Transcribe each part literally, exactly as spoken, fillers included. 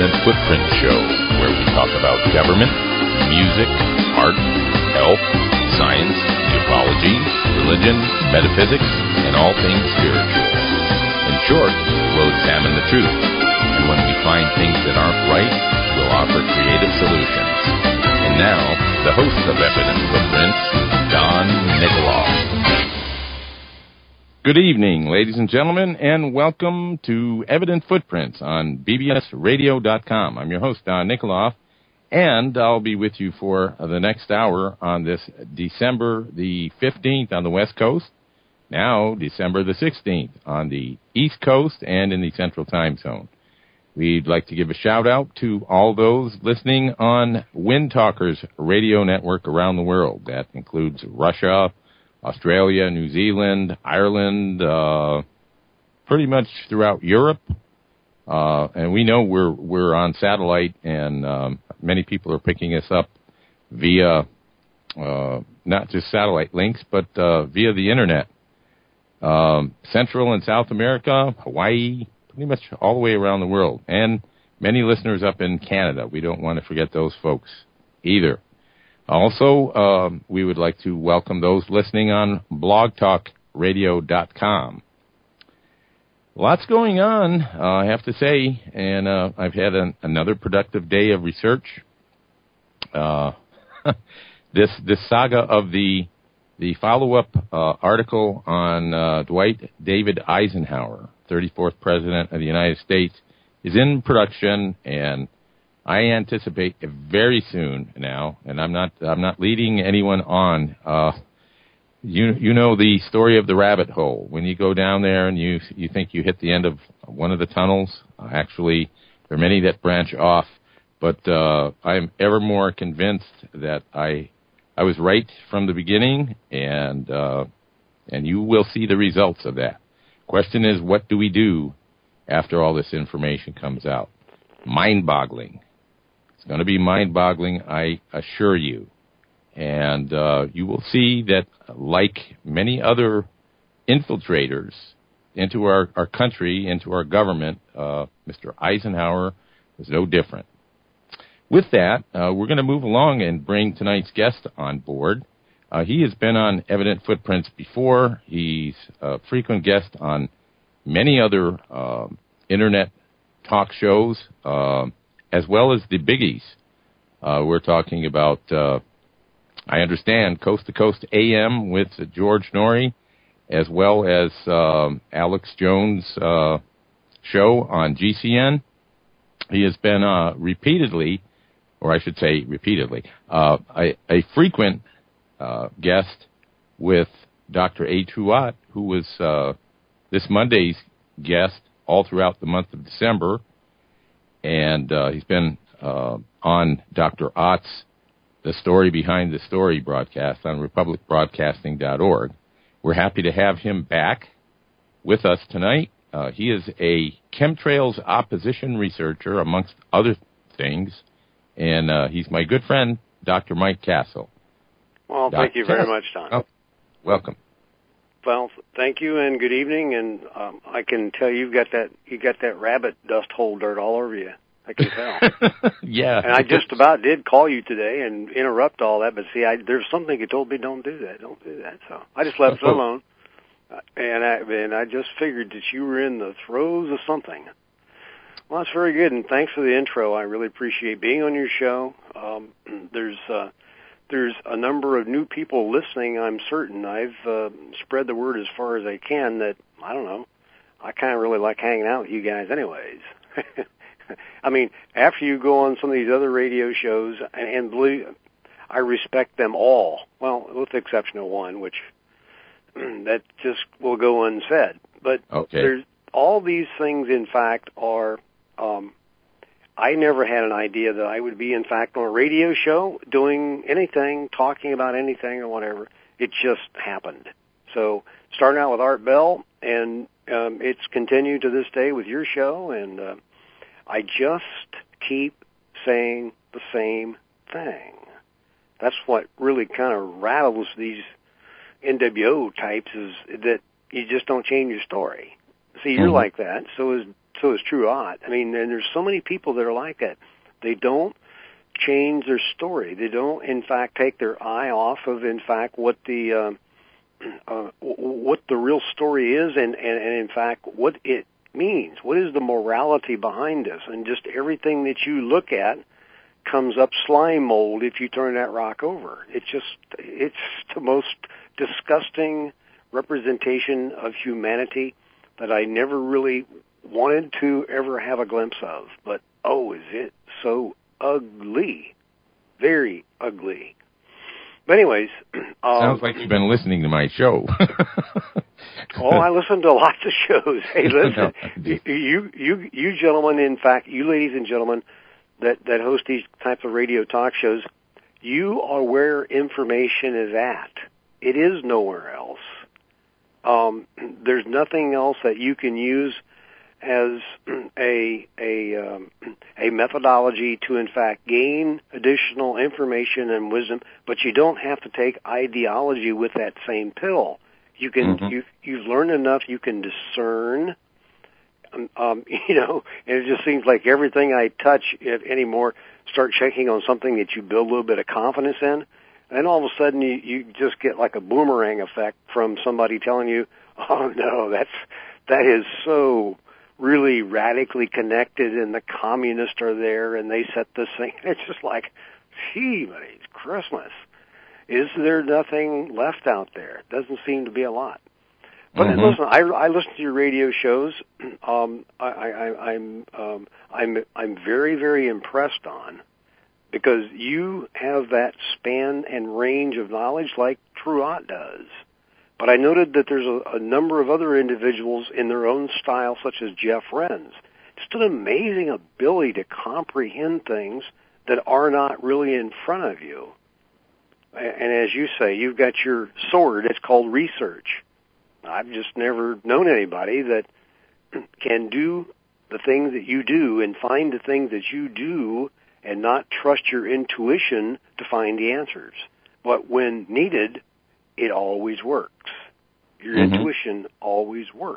Evident Footprint Show, where we talk about government, music, art, health, science, ufology, religion, metaphysics, and all things spiritual. In short, we'll examine the truth, and when we find things that aren't right, we'll offer creative solutions. And now, the host of Evident Footprints, Don Nikoloff. Good evening, ladies and gentlemen, and welcome to Evident Footprints on B B S radio dot com. I'm your host, Don Nikoloff, and I'll be with you for the next hour on this December the fifteenth on the West Coast, now December the sixteenth on the East Coast and in the Central Time Zone. We'd like to give a shout-out to all those listening on Wind Talkers radio network around the world. That includes Russia, Australia, New Zealand, Ireland, uh, pretty much throughout Europe. Uh, and we know we're we're on satellite, and um, many people are picking us up via uh, not just satellite links, but uh, via the Internet. Um, Central and South America, Hawaii, pretty much all the way around the world. And many listeners up in Canada. We don't want to forget those folks either. Also, um, we would like to welcome those listening on blog talk radio dot com. Lots going on, uh, I have to say, and uh, I've had an, another productive day of research. Uh, this this saga of the the follow-up uh, article on uh, Dwight David Eisenhower, thirty-fourth President of the United States, is in production, and I anticipate very soon now, and I'm not I'm not leading anyone on. Uh, you you know the story of the rabbit hole. When you go down there and you you think you hit the end of one of the tunnels, uh, actually there are many that branch off. But uh, I'm ever more convinced that I I was right from the beginning, and uh, and you will see the results of that. Question is, what do we do after all this information comes out? Mind-boggling. It's going to be mind-boggling, I assure you. And uh, you will see that, like many other infiltrators into our, our country, into our government, uh, Mister Eisenhower was no different. With that, uh, we're going to move along and bring tonight's guest on board. Uh, he has been on Evident Footprints before. He's a frequent guest on many other uh, Internet talk shows, uh, as well as the biggies. Uh, we're talking about, uh, I understand, Coast to Coast A M with George Noory, as well as um, Alex Jones' uh, show on G C N. He has been uh, repeatedly, or I should say repeatedly, uh, a, a frequent uh, guest with Doctor A. Truott, who was uh, this Monday's guest all throughout the month of December. And uh, he's been uh, on Doctor Ott's The Story Behind the Story broadcast on republic broadcasting dot org. We're happy to have him back with us tonight. Uh, he is a chemtrails opposition researcher, amongst other things, and uh, he's my good friend, Doctor Mike Castle. Well, Doctor thank you very Castle. much, Don. Oh, welcome. Well, thank you and good evening. And um, I can tell you've got that you got that rabbit dust hole dirt all over you. I can tell. Yeah. And I just about did call you today and interrupt all that, but see, I, there's something you told me don't do that, don't do that. So I just left it alone, uh, and I and I just figured that you were in the throes of something. Well, that's very good, and thanks for the intro. I really appreciate being on your show. Um, there's uh, there's a number of new people listening. I'm certain. I've uh, spread the word as far as I can that I don't know. I kind of really like hanging out with you guys, anyways. I mean, after you go on some of these other radio shows, and, and believe, I respect them all. Well, with the exception of one, which that just will go unsaid. But okay. There's all these things. In fact, are um, I never had an idea that I would be, in fact, on a radio show doing anything, talking about anything or whatever. It just happened. So starting out with Art Bell, and um, it's continued to this day with your show, and uh, I just keep saying the same thing. That's what really kind of rattles these N W O types, is that you just don't change your story. See, you're mm-hmm. like that. So is so is True Ott. I mean, and there's so many people that are like that. They don't change their story. They don't, in fact, take their eye off of, in fact, what the uh, uh, what the real story is, and, and, and in fact, what it means. What is the morality behind this? And just everything that you look at comes up slime mold if you turn that rock over. It's just, it's the most disgusting representation of humanity that I never really wanted to ever have a glimpse of. But, oh, is it so ugly. Very ugly. But anyways. Um, Sounds like you've been listening to my show. Oh, I listen to lots of shows. Hey, listen, no, you, you, you gentlemen, in fact, you ladies and gentlemen that, that host these types of radio talk shows, you are where information is at. It is nowhere else. Um, there's nothing else that you can use as a a um, a methodology to, in fact, gain additional information and wisdom, but you don't have to take ideology with that same pill. You can mm-hmm. you you've learned enough. You can discern. Um, um, you know, and it just seems like everything I touch if anymore start checking on something that you build a little bit of confidence in, and all of a sudden you you just get like a boomerang effect from somebody telling you, "Oh no, that's that is so really radically connected, and the communists are there, and they set this thing." It's just like, gee, it's Christmas. Is there nothing left out there? Doesn't seem to be a lot. But mm-hmm. listen, I, I listen to your radio shows. Um, I, I, I'm um, I'm I'm very very impressed on, because you have that span and range of knowledge like True Ott does. But I noted that there's a, a number of other individuals in their own style, such as Jeff Renz. Just an amazing ability to comprehend things that are not really in front of you. And as you say, you've got your sword. It's called research. I've just never known anybody that can do the things that you do and find the things that you do and not trust your intuition to find the answers. But when needed, it always works. Your mm-hmm. intuition always works.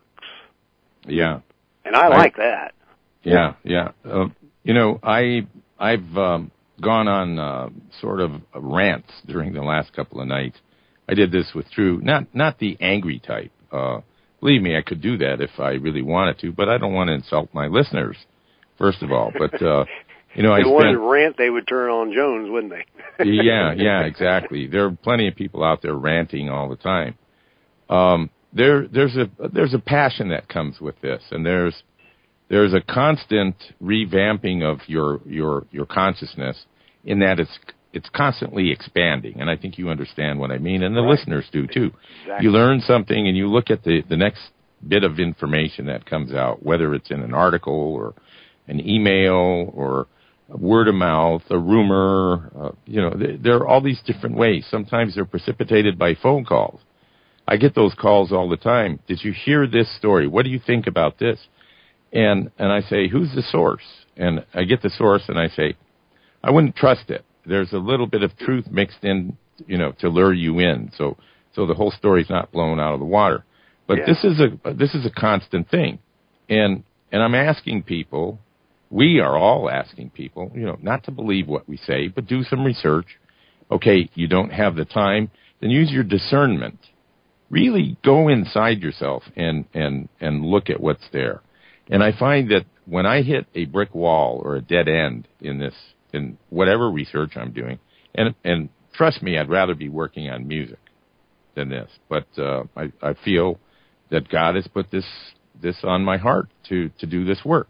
Yeah. And I, I like that. Yeah, yeah. Uh, you know, I, I've um, gone on uh, sort of rants during the last couple of nights. I did this with True, not not the angry type. Uh, believe me, I could do that if I really wanted to, but I don't want to insult my listeners, first of all. But, uh, you know, I spent... If they wanted to rant, they would turn on Jones, wouldn't they? yeah, yeah, exactly. There are plenty of people out there ranting all the time. Um, there, there's a there's a passion that comes with this, and there's there's a constant revamping of your your your consciousness, in that it's it's constantly expanding, and I think you understand what I mean, and the right. listeners do too. Exactly. You learn something, and you look at the the next bit of information that comes out, whether it's in an article or an email or word of mouth, a rumor, uh, you know, th- there are all these different ways. Sometimes they're precipitated by phone calls. I get those calls all the time. Did you hear this story? What do you think about this? And and I say, who's the source? And I get the source, and I say, I wouldn't trust it. There's a little bit of truth mixed in, you know, to lure you in. So so the whole story's not blown out of the water. But yeah. this is a this is a constant thing. And and I'm asking people, we are all asking people, you know, not to believe what we say, but do some research. Okay, you don't have the time, then use your discernment. Really go inside yourself and, and, and look at what's there. And I find that when I hit a brick wall or a dead end in this, in whatever research I'm doing, and, and trust me, I'd rather be working on music than this, but uh, I, I feel that God has put this, this on my heart to, to do this work.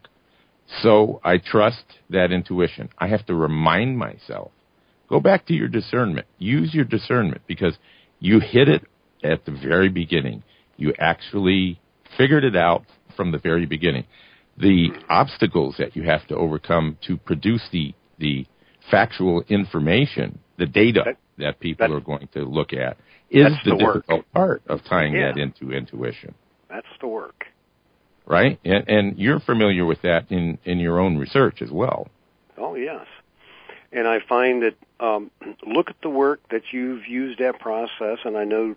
So I trust that intuition. I have to remind myself, go back to your discernment. Use your discernment, because you hit it at the very beginning. You actually figured it out from the very beginning. The obstacles that you have to overcome to produce the, the factual information, the data that, that people are going to look at, is the, the difficult work. part of tying yeah. that into intuition. That's the work. Right? And, and you're familiar with that in, in your own research as well. Oh, yes. And I find that, um, look at the work that you've used that process, and I know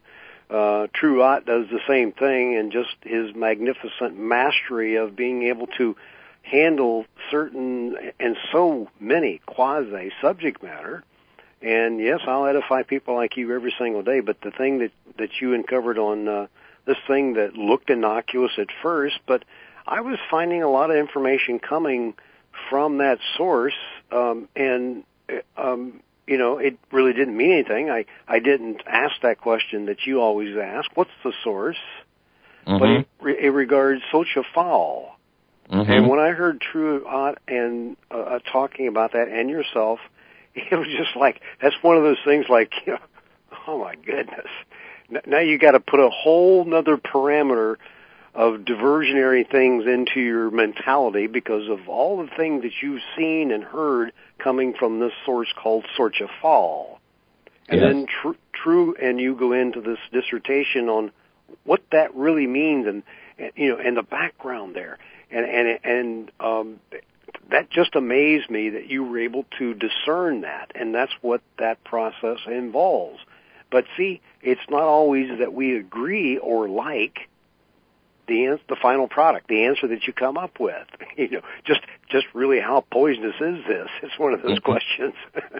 uh, True Ott does the same thing, and just his magnificent mastery of being able to handle certain and so many quasi subject matter. And yes, I'll edify people like you every single day, but the thing that, that you uncovered on uh, this thing that looked innocuous at first, but I was finding a lot of information coming from that source, um, and, um, you know, it really didn't mean anything. I, I didn't ask that question that you always ask, what's the source? Mm-hmm. But it, it regards Xochitl. Mm-hmm. And when I heard True Ott and uh, talking about that and yourself, it was just like, that's one of those things like, you know, oh my goodness. Now you got to put a whole nother parameter of diversionary things into your mentality because of all the things that you've seen and heard coming from this source called Xochitl. And yes. then tr- True and you go into this dissertation on what that really means and, and you know, and the background there. And, and, and, um, that just amazed me that you were able to discern that, and that's what that process involves. But see, it's not always that we agree or like the ans- the final product, the answer that you come up with. You know, just just really how poisonous is this? It's one of those mm-hmm. questions.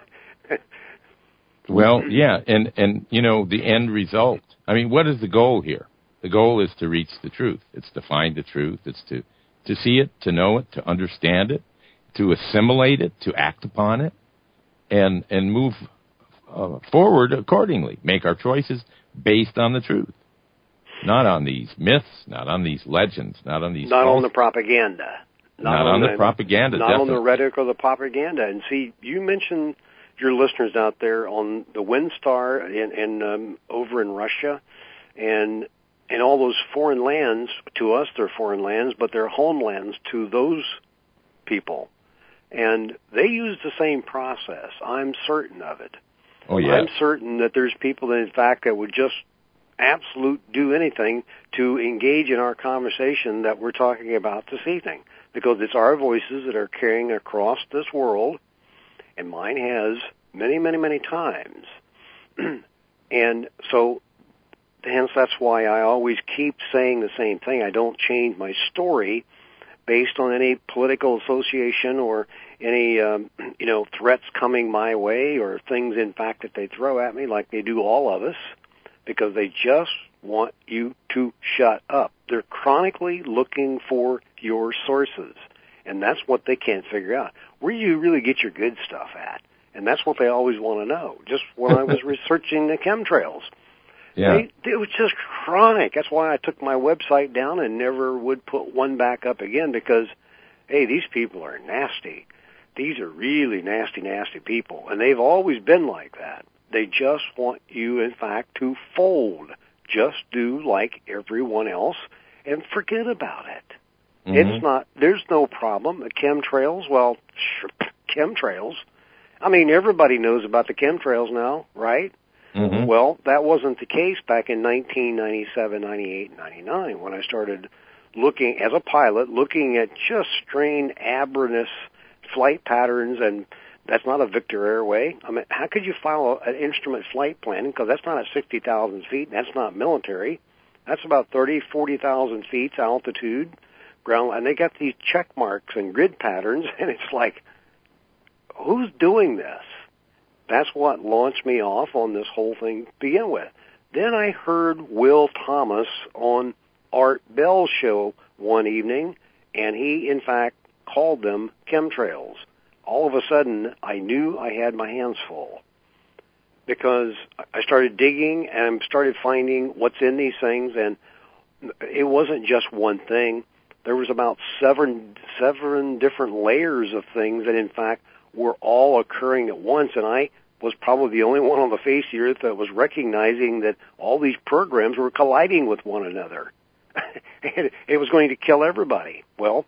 Well, yeah, and and you know the end result. I mean, what is the goal here? The goal is to reach the truth. It's to find the truth. It's to to see it, to know it, to understand it, to assimilate it, to act upon it, and and move uh, forward accordingly. Make our choices based on the truth, not on these myths, not on these legends, not on these. Not false, on the propaganda. Not, not on, on the, the propaganda. Not definitely. on the rhetoric or the propaganda. And see, you mentioned your listeners out there on the WinStar and, and um, over in Russia, and. And all those foreign lands, to us they're foreign lands, but they're homelands to those people. And they use the same process. I'm certain of it. Oh, yeah. I'm certain that there's people that, in fact, that would just absolute do anything to engage in our conversation that we're talking about this evening. Because it's our voices that are carrying across this world, and mine has many, many, many times. And so... hence, that's why I always keep saying the same thing. I don't change my story based on any political association or any, um, you know, threats coming my way or things, in fact, that they throw at me like they do all of us, because they just want you to shut up. They're chronically looking for your sources, and that's what they can't figure out. Where do you really get your good stuff at? And that's what they always want to know. Just when I was researching the chemtrails. Yeah. They, it was just chronic. That's why I took my website down and never would put one back up again because, hey, these people are nasty. These are really nasty, nasty people. And they've always been like that. They just want you, in fact, to fold. Just do like everyone else and forget about it. Mm-hmm. It's not, there's no problem. The chemtrails, well, sure, chemtrails. I mean, everybody knows about the chemtrails now, right? Mm-hmm. Well, that wasn't the case back in nineteen ninety-seven, ninety-eight, ninety-nine when I started looking, as a pilot, looking at just strange, aberrant flight patterns, and that's not a Victor Airway. I mean, how could you file an instrument flight plan? Because that's not at sixty thousand feet, and that's not military. That's about thirty, forty thousand feet altitude, ground, and they got these check marks and grid patterns, and it's like, who's doing this? That's what launched me off on this whole thing to begin with. Then I heard Will Thomas on Art Bell's show one evening, and he, in fact, called them chemtrails. All of a sudden, I knew I had my hands full because I started digging and started finding what's in these things, and it wasn't just one thing. There was about seven, seven different layers of things that, in fact, were all occurring at once, and I was probably the only one on the face of the earth that was recognizing that all these programs were colliding with one another. And it was going to kill everybody. Well,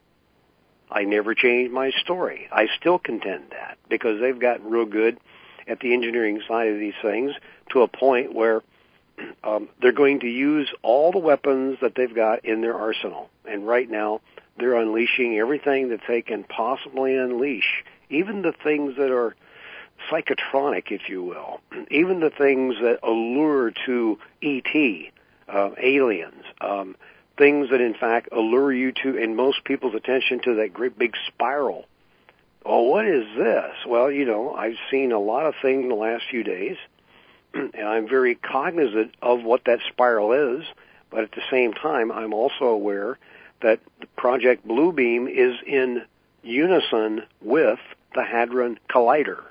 I never changed my story. I still contend that because they've gotten real good at the engineering side of these things to a point where um, they're going to use all the weapons that they've got in their arsenal. And right now, they're unleashing everything that they can possibly unleash, even the things that are psychotronic, if you will. Even the things that allure to E T, uh, aliens, um, things that in fact allure you to, in most people's attention, to that great big spiral. Oh, what is this? Well, you know, I've seen a lot of things in the last few days, and I'm very cognizant of what that spiral is, but at the same time, I'm also aware that Project Bluebeam is in unison with the Hadron Collider.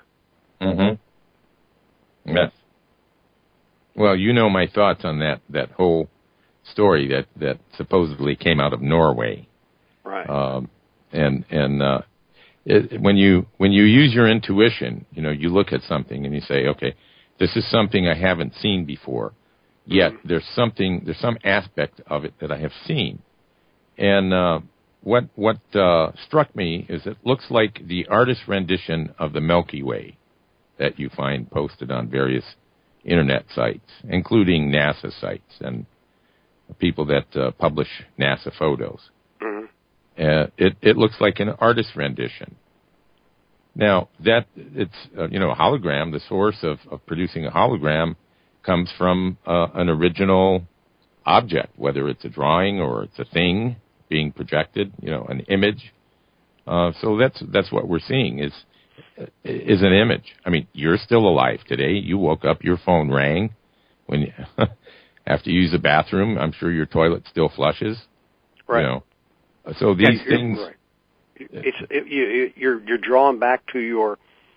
Mm-hmm. Yes. Well, you know my thoughts on that, that whole story that, that supposedly came out of Norway. Right. Um, and and uh, it, when you when you use your intuition, you know, you look at something and you say, okay, this is something I haven't seen before. Yet mm-hmm. there's something, there's some aspect of it that I have seen. And uh, what what uh, struck me is it looks like the artist's rendition of the Milky Way that you find posted on various internet sites, including NASA sites and people that uh, publish NASA photos. Mm-hmm. Uh, it, it looks like an artist's rendition. Now, that it's uh, you know a hologram. The source of, of producing a hologram comes from uh, an original object, whether it's a drawing or it's a thing being projected, you know, an image. Uh, so that's that's what we're seeing is is an image. I mean, you're still alive today. You woke up, your phone rang when you, after you use the bathroom. I'm sure your toilet still flushes. Right. You know, so these yeah, things. Right. It's it, you, you're you're drawn back to your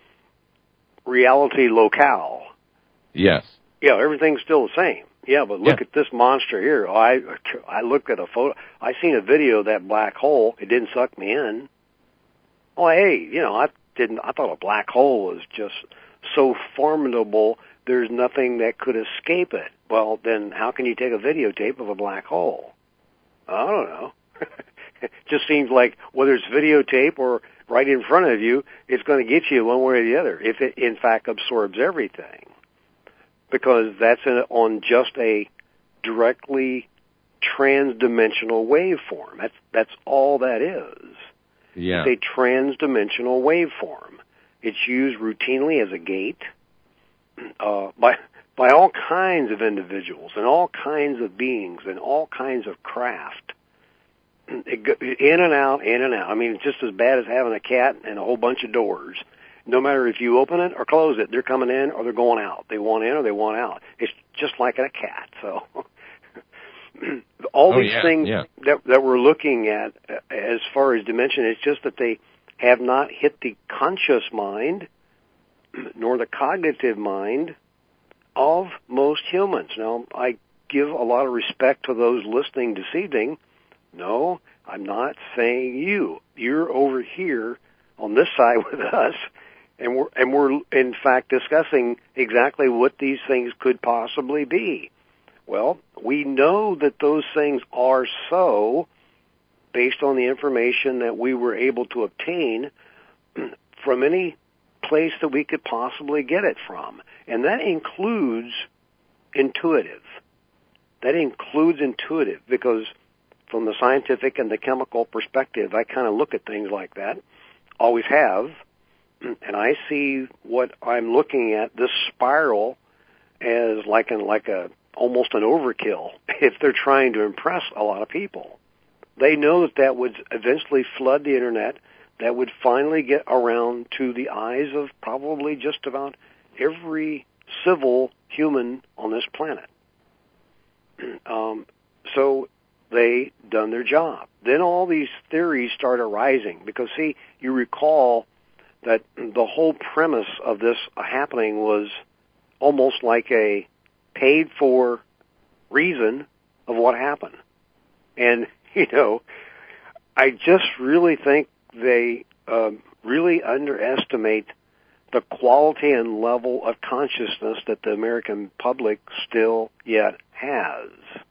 reality locale. Yes. Yeah, everything's still the same. Yeah, but look yeah. at this monster here. Oh, I I looked at a photo. I seen a video of that black hole. It didn't suck me in. Oh, hey, you know, I didn't. I thought a black hole was just so formidable. There's nothing that could escape it. Well, then how can you take a videotape of a black hole? I don't know. It just seems like whether it's videotape or right in front of you, it's going to get you one way or the other. If it in fact absorbs everything. Because that's an, on just a directly trans-dimensional waveform. That's that's all that is. Yeah. It's a trans-dimensional waveform. It's used routinely as a gate uh, by by all kinds of individuals and all kinds of beings and all kinds of craft. It go, in and out, in and out. I mean, it's just as bad as having a cat and a whole bunch of doors. No matter if you open it or close it, they're coming in or they're going out. They want in or they want out. It's just like a cat. So all oh, these yeah, things yeah. that that we're looking at uh, as far as dimension, it's just that they have not hit the conscious mind nor the cognitive mind of most humans. Now, I give a lot of respect to those listening this evening. No, I'm not saying you. You're over here on this side with us. And we're, and we're, in fact, discussing exactly what these things could possibly be. Well, we know that those things are so based on the information that we were able to obtain from any place that we could possibly get it from. And that includes intuitive. That includes intuitive because from the scientific and the chemical perspective, I kind of look at things like that, always have. And I see what I'm looking at, this spiral, as like an like a almost an overkill if they're trying to impress a lot of people. They know that that would eventually flood the internet. That would finally get around to the eyes of probably just about every civil human on this planet. Um, so they done their job. Then all these theories start arising because, see, you recall that the whole premise of this happening was almost like a paid-for reason of what happened. And, you know, I just really think they uh, really underestimate the quality and level of consciousness that the American public still yet has.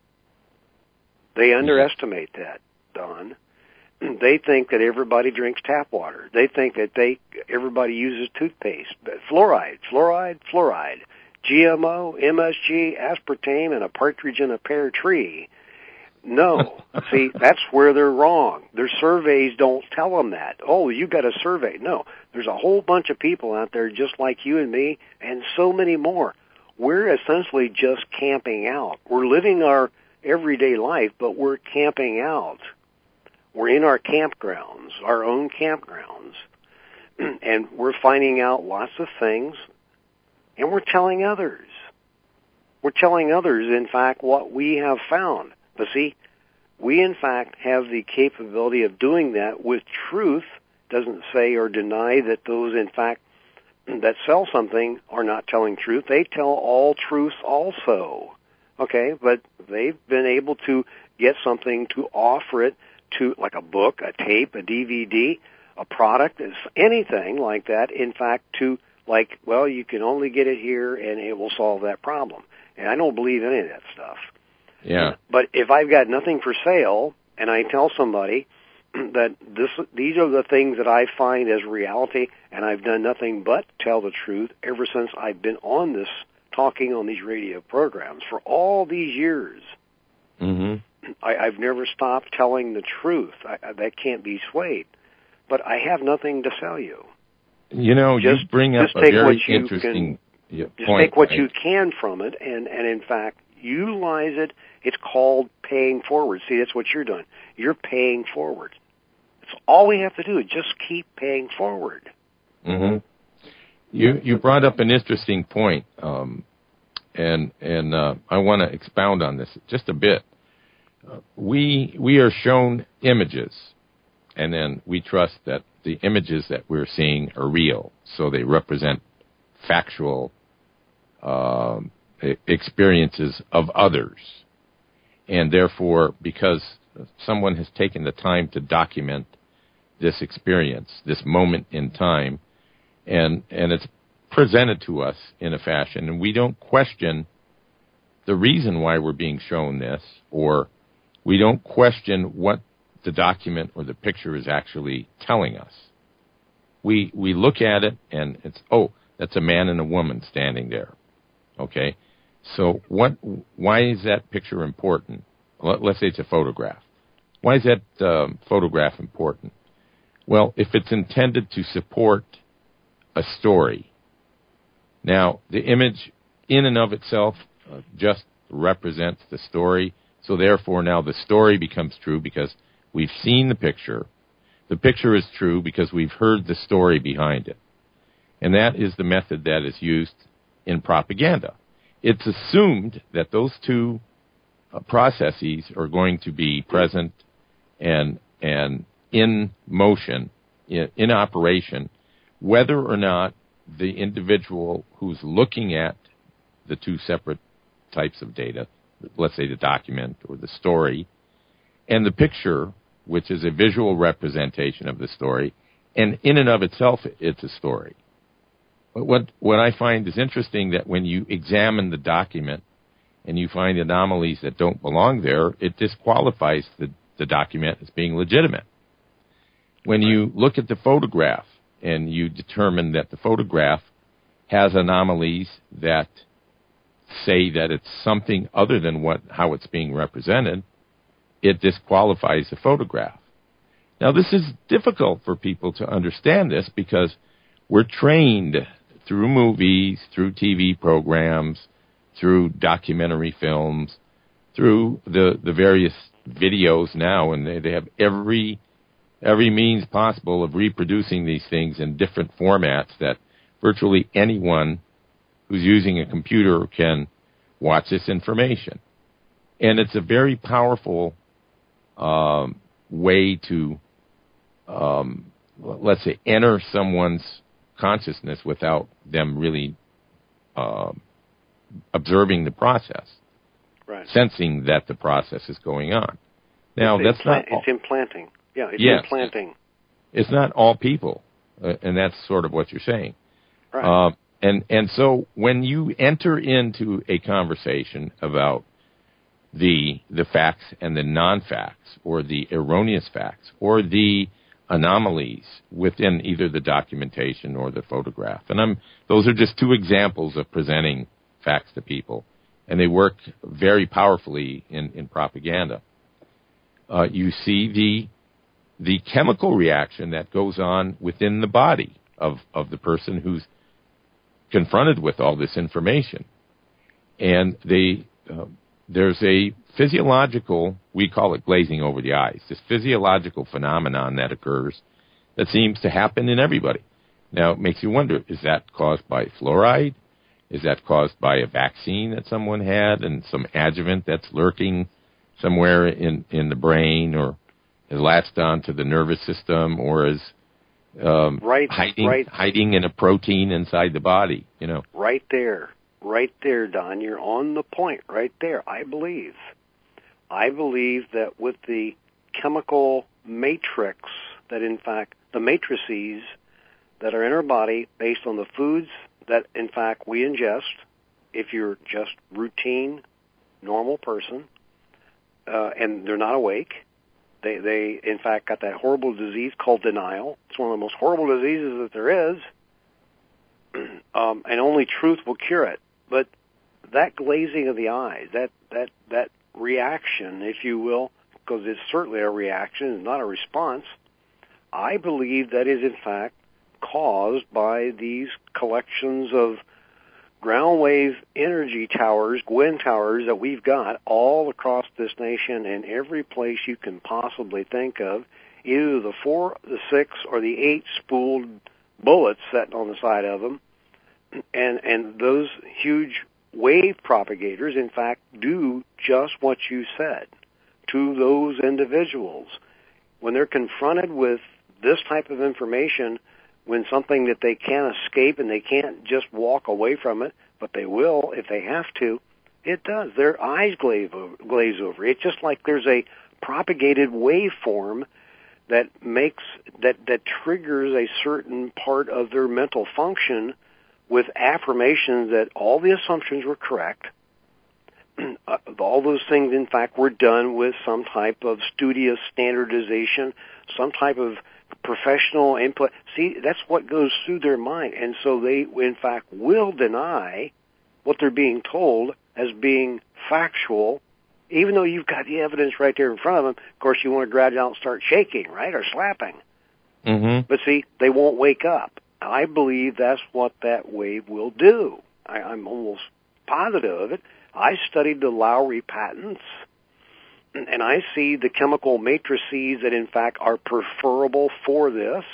They underestimate that, Don. They think that everybody drinks tap water. They think that they everybody uses toothpaste. But fluoride, fluoride, fluoride. G M O, M S G, aspartame, and a partridge in a pear tree. No. See, that's where they're wrong. Their surveys don't tell them that. Oh, you got a survey. No. There's a whole bunch of people out there just like you and me and so many more. We're essentially just camping out. We're living our everyday life, but we're camping out. We're in our campgrounds, our own campgrounds, and we're finding out lots of things, and we're telling others. We're telling others, in fact, what we have found. But see, we, in fact, have the capability of doing that with truth. Doesn't say or deny that those, in fact, that sell something are not telling truth. They tell all truth also. Okay, but they've been able to get something to offer it to, like a book, a tape, a D V D, a product, anything like that, in fact, to, like, well, you can only get it here and it will solve that problem. And I don't believe any of that stuff. Yeah. But if I've got nothing for sale and I tell somebody that this, these are the things that I find as reality, and I've done nothing but tell the truth ever since I've been on this, talking on these radio programs for all these years. Mm-hmm. I, I've never stopped telling the truth. I, I, that can't be swayed. But I have nothing to sell you. You know, just, you bring up just a take very what you interesting can, point. Just take what right? you can from it, and, and in fact, utilize it. It's called paying forward. See, that's what you're doing. You're paying forward. It's all we have to do is just keep paying forward. Mm-hmm. You you brought up an interesting point, um, and and uh, I want to expound on this just a bit. Uh, we we are shown images, and then we trust that the images that we're seeing are real, so they represent factual uh, experiences of others, and therefore, because someone has taken the time to document this experience, this moment in time, and and it's presented to us in a fashion, and we don't question the reason why we're being shown this, or we don't question what the document or the picture is actually telling us. We we look at it, and it's, oh, that's a man and a woman standing there. Okay, so what? Why is that picture important? Let's say it's a photograph. Why is that um, photograph important? Well, if it's intended to support a story. Now, the image in and of itself uh, just represents the story, so therefore now the story becomes true because we've seen the picture. The picture is true because we've heard the story behind it. And that is the method that is used in propaganda. It's assumed that those two uh, processes are going to be present and and in motion, in, in operation, whether or not the individual who's looking at the two separate types of data, let's say the document or the story, and the picture, which is a visual representation of the story, and in and of itself, it's a story. But what, what I find is interesting that when you examine the document and you find anomalies that don't belong there, it disqualifies the, the document as being legitimate. When you look at the photograph and you determine that the photograph has anomalies that say that it's something other than what how it's being represented, it disqualifies the photograph. Now, this is difficult for people to understand this because we're trained through movies, through T V programs, through documentary films, through the, the various videos now, and they, they have every every means possible of reproducing these things in different formats that virtually anyone who's using a computer can watch this information. And it's a very powerful um, way to, um, let's say, enter someone's consciousness without them really uh, observing the process, right. Sensing that the process is going on. Now, it's that's implant- not... All- it's implanting. Yeah, it's yes, implanting. It's not all people, uh, and that's sort of what you're saying. Right. Uh, and and so when you enter into a conversation about the the facts and the non-facts, or the erroneous facts, or the anomalies within either the documentation or the photograph, and I'm those are just two examples of presenting facts to people, and they work very powerfully in, in propaganda. uh, you see the the chemical reaction that goes on within the body of, of the person who's confronted with all this information. And they, uh, there's a physiological, we call it glazing over the eyes, this physiological phenomenon that occurs that seems to happen in everybody. Now, it makes you wonder, is that caused by fluoride? Is that caused by a vaccine that someone had and some adjuvant that's lurking somewhere in, in the brain, or has latched onto the nervous system, or is um, right, hiding, right. hiding in a protein inside the body, you know? Right there. Right there, Don. You're on the point right there. I believe. I believe that with the chemical matrix, that in fact, the matrices that are in our body based on the foods that in fact we ingest, if you're just routine, normal person, uh, and they're not awake, They, they, in fact, got that horrible disease called denial. It's one of the most horrible diseases that there is, um, and only truth will cure it. But that glazing of the eyes, that that that reaction, if you will, because it's certainly a reaction, it's not a response, I believe that is, in fact, caused by these collections of ground wave energy towers, G W I N towers that we've got all across this nation, and every place you can possibly think of, either the four, the six, or the eight spooled bullets sitting on the side of them, and and those huge wave propagators, in fact, do just what you said to those individuals. When they're confronted with this type of information, when something that they can't escape and they can't just walk away from it, but they will if they have to, it does. Their eyes glaze over. Glaze over. It's just like there's a propagated waveform that makes, that, that triggers a certain part of their mental function with affirmations that all the assumptions were correct. Uh, all those things, in fact, were done with some type of studious standardization, some type of professional input. See, that's what goes through their mind. And so they, in fact, will deny what they're being told as being factual, even though you've got the evidence right there in front of them. Of course, you want to grab it out and start shaking, right, or slapping. Mm-hmm. But see, they won't wake up. I believe that's what that wave will do. I, I'm almost positive of it. I studied the Lowry patents, and I see the chemical matrices that, in fact, are preferable for this.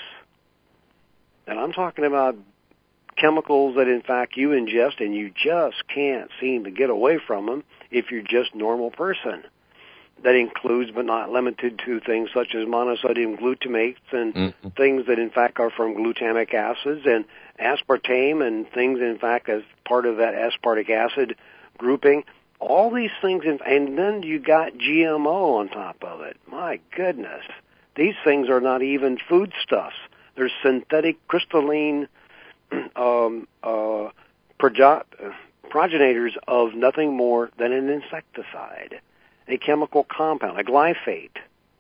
And I'm talking about chemicals that, in fact, you ingest and you just can't seem to get away from them if you're just a normal person. That includes, but not limited to, things such as monosodium glutamates and mm-hmm. things that, in fact, are from glutamic acids and aspartame and things, in fact, as part of that aspartic acid grouping. All these things, in, and then you got G M O on top of it. My goodness. These things are not even foodstuffs. They're synthetic crystalline um, uh, proge- progenitors of nothing more than an insecticide, a chemical compound, a glyphate.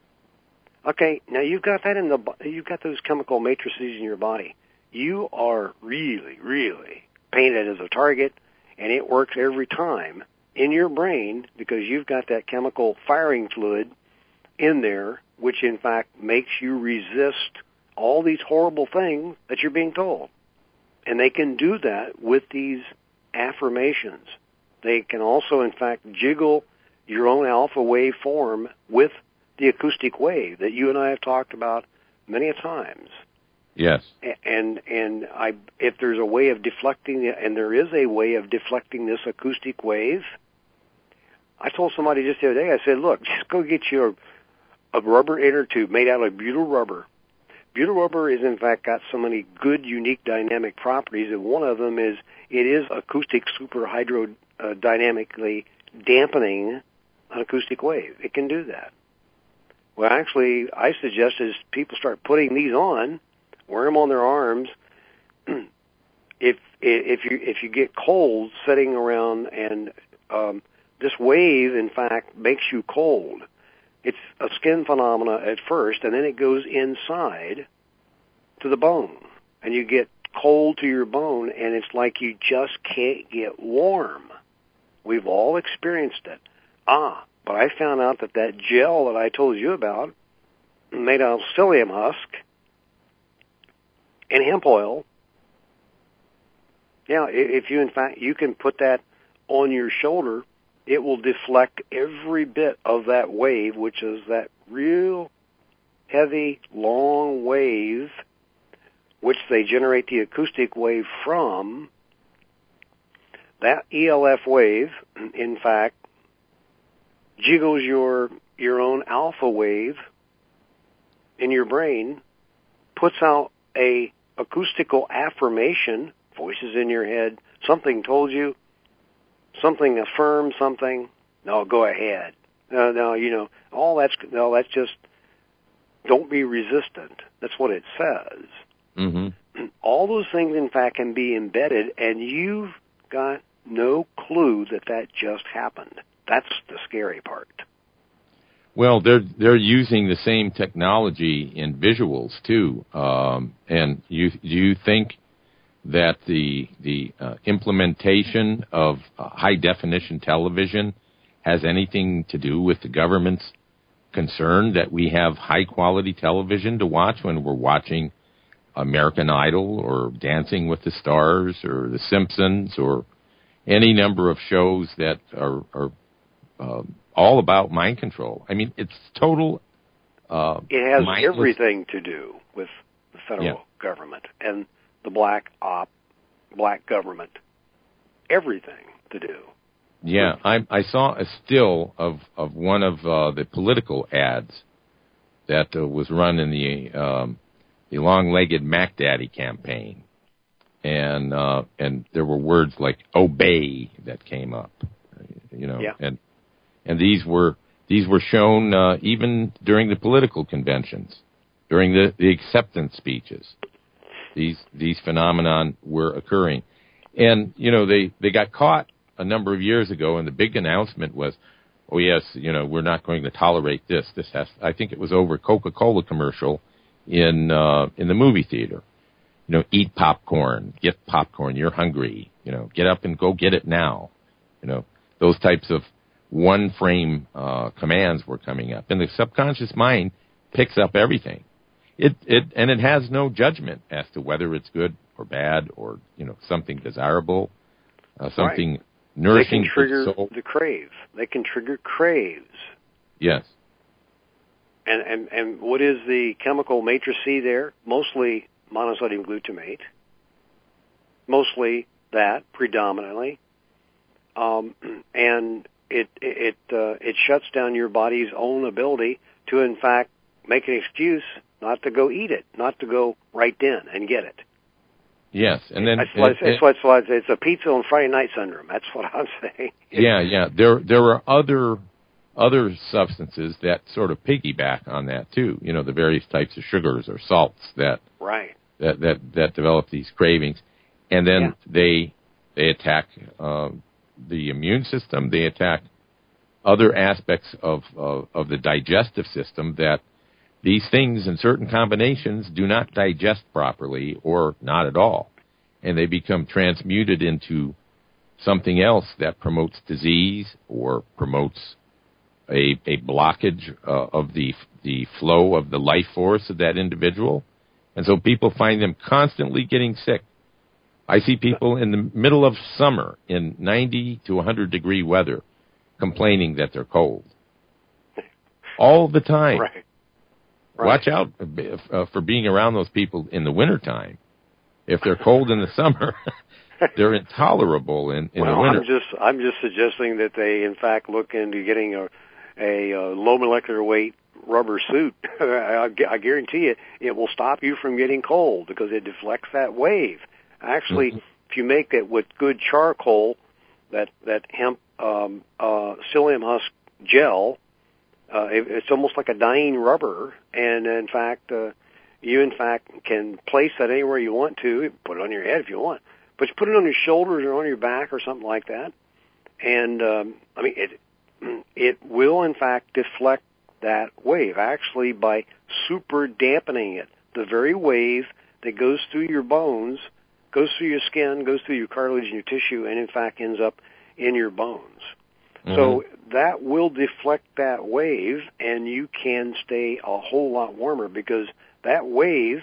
Okay, now you've got that in the, you've got those chemical matrices in your body. You are really, really painted as a target, and it works every time in your brain because you've got that chemical firing fluid in there, which in fact makes you resist all these horrible things that you're being told. And they can do that with these affirmations. They can also, in fact, jiggle your own alpha wave form with the acoustic wave that you and I have talked about many a times. Yes. And and I, if there's a way of deflecting, and there is a way of deflecting this acoustic wave, I told somebody just the other day, I said, look, just go get you a, a rubber inner tube made out of butyl rubber. Butyl rubber is, in fact, got so many good, unique dynamic properties, and one of them is it is acoustic superhydrodynamically dampening an acoustic wave. It can do that. Well, actually, I suggest as people start putting these on, wear them on their arms. if if you if you get cold sitting around, and um, this wave, in fact, makes you cold. It's a skin phenomena at first, and then it goes inside to the bone, and you get cold to your bone, and it's like you just can't get warm. We've all experienced it. Ah, But I found out that that gel that I told you about, made out of psyllium husk and hemp oil, yeah, if you, in fact, you can put that on your shoulder, it will deflect every bit of that wave, which is that real heavy, long wave, which they generate the acoustic wave from. That E L F wave, in fact, jiggles your your own alpha wave in your brain, puts out a acoustical affirmation, voices in your head, something told you, something affirmed something, no, go ahead. No, no, you know, all that's, no, that's just, don't be resistant. That's what it says. Mm-hmm. All those things, in fact, can be embedded, and you've got no clue that that just happened. That's the scary part. Well, they're they're using the same technology in visuals too. Um, and you do you think that the the uh, implementation of uh, high definition television has anything to do with the government's concern that we have high quality television to watch when we're watching American Idol or Dancing with the Stars or The Simpsons or any number of shows that are, are uh, all about mind control? I mean, it's total. Uh, it has mindless. everything to do with the federal yeah. government and the black op, black government. Everything to do. Yeah, I, I saw a still of, of one of uh, the political ads that uh, was run in the um, the long-legged Mac Daddy campaign, and uh, and there were words like "obey" that came up, you know, yeah. and and these were these were shown uh, even during the political conventions, during the, the acceptance speeches. These these phenomenon were occurring, and you know they, they got caught a number of years ago, and the big announcement was, oh yes, you know we're not going to tolerate this. This has, I think it was over a Coca-Cola commercial in uh, in the movie theater. You know, eat popcorn, get popcorn. You're hungry. You know, get up and go get it now. You know, those types of one frame uh, commands were coming up, and the subconscious mind picks up everything. It it and it has no judgment as to whether it's good or bad or you know something desirable, uh, something right. nourishing they can trigger to the soul. the crave. They can trigger craves. Yes. And and and what is the chemical matrix there? Mostly monosodium glutamate. Mostly that, predominantly, um, and it it uh, it shuts down your body's own ability to, in fact, make an excuse not to go eat it, not to go right in and get it. Yes, and then that's why, it, that's why, that's why it's a pizza on Friday night syndrome. That's what I'm saying. Yeah, yeah. There there are other other substances that sort of piggyback on that too. You know, the various types of sugars or salts that right that that, that develop these cravings, and then yeah. they they attack uh, the immune system. They attack other aspects of, of of the digestive system that. These things in certain combinations do not digest properly or not at all. And they become transmuted into something else that promotes disease or promotes a, a blockage uh, of the the flow of the life force of that individual. And so people find them constantly getting sick. I see people in the middle of summer in ninety to one hundred degree weather complaining that they're cold. All the time. Right. Right. Watch out uh, for being around those people in the wintertime. If they're cold in the summer, they're intolerable in, in well, the winter. I'm just I'm just suggesting that they, in fact, look into getting a a, a low molecular weight rubber suit. I, I guarantee you, it will stop you from getting cold because it deflects that wave. Actually, mm-hmm. if you make it with good charcoal, that that hemp um, uh, psyllium husk gel. Uh, it, it's almost like a dying rubber, and in fact, uh, you in fact can place that anywhere you want to. Put it on your head if you want, but you put it on your shoulders or on your back or something like that. And um, I mean, it it will in fact deflect that wave actually by super dampening it. The very wave that goes through your bones, goes through your skin, goes through your cartilage and your tissue, and in fact ends up in your bones. Mm-hmm. So that will deflect that wave, and you can stay a whole lot warmer because that wave,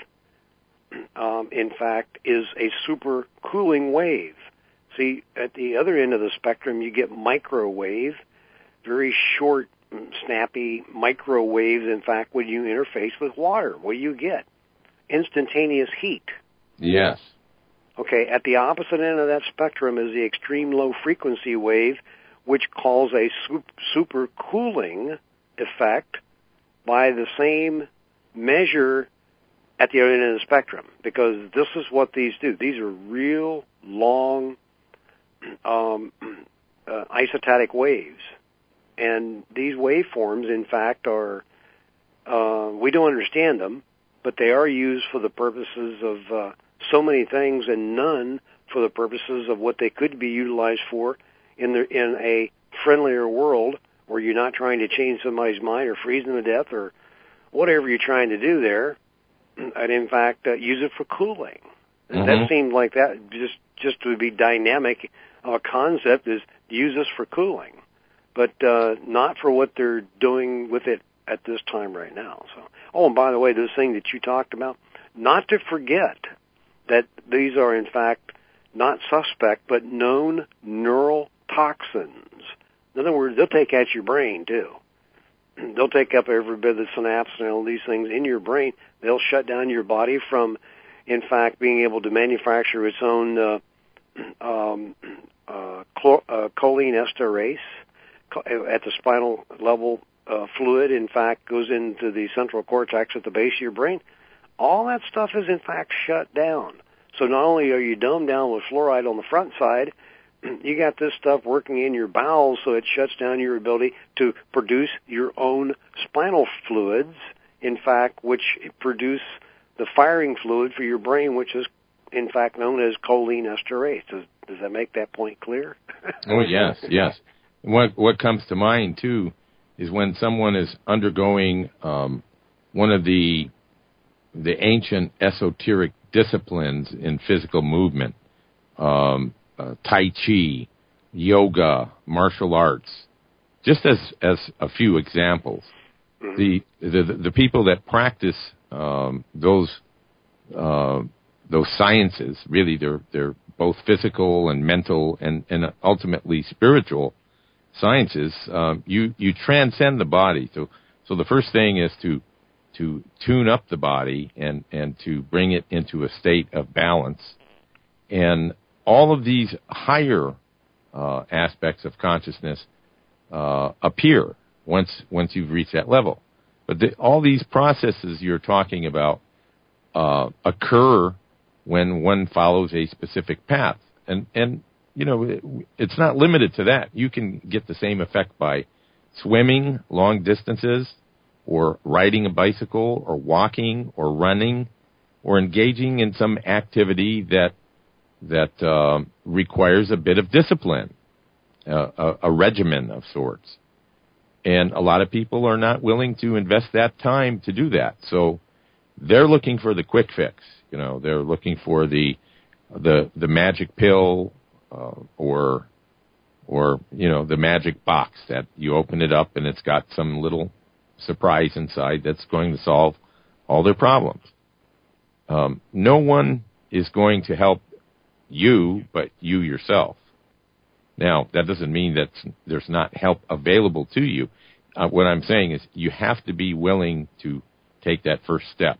um, in fact, is a super cooling wave. See, at the other end of the spectrum, you get microwave, very short, snappy microwaves. In fact, when you interface with water, what do you get? Instantaneous heat. Yes. Okay, at the opposite end of that spectrum is the extreme low frequency wave, which calls a super cooling effect by the same measure at the other end of the spectrum, because this is what these do. These are real long um, uh, isostatic waves. And these waveforms, in fact, are, uh, we don't understand them, but they are used for the purposes of uh, so many things, and none for the purposes of what they could be utilized for in the, in a friendlier world where you're not trying to change somebody's mind or freeze them to death or whatever you're trying to do there. And in fact, uh, use it for cooling. Mm-hmm. That seemed like that just just would be dynamic uh, concept is use this for cooling, but uh, not for what they're doing with it at this time right now. So, oh, and by the way, this thing that you talked about, not to forget that these are in fact not suspect but known neural toxins. In other words, they'll take out your brain too. They'll take up every bit of the synapse and all these things in your brain. They'll shut down your body from, in fact, being able to manufacture its own uh, um, uh, chlor- uh, choline esterase at the spinal level. Uh, fluid, in fact, goes into the central cortex at the base of your brain. All that stuff is, in fact, shut down. So not only are you dumbed down with fluoride on the front side, you got this stuff working in your bowels, so it shuts down your ability to produce your own spinal fluids, in fact, which produce the firing fluid for your brain, which is, in fact, known as choline esterase. Does, does that make that point clear? Oh, yes, yes. What what comes to mind, too, is when someone is undergoing um, one of the the ancient esoteric disciplines in physical movement, um, uh, Tai Chi, yoga, martial arts, just as, as a few examples. Mm-hmm. The, the the people that practice um, those uh, those sciences, really, they're they're both physical and mental and, and ultimately spiritual sciences. Um, you you transcend the body. So so the first thing is to to tune up the body and, and to bring it into a state of balance. And all of these higher uh, aspects of consciousness uh, appear once once you've reached that level. But the, all these processes you're talking about uh, occur when one follows a specific path. And, and you know, it, it's not limited to that. You can get the same effect by swimming long distances, or riding a bicycle, or walking, or running, or engaging in some activity that that uh, requires a bit of discipline, uh, a, a regimen of sorts. And a lot of people are not willing to invest that time to do that. So they're looking for the quick fix. You know, they're looking for the the the magic pill, uh, or or you know the magic box that you open it up and it's got some little surprise inside that's going to solve all their problems. Um, no one is going to help you but you yourself. Now, that doesn't mean that there's not help available to you. Uh, what I'm saying is you have to be willing to take that first step.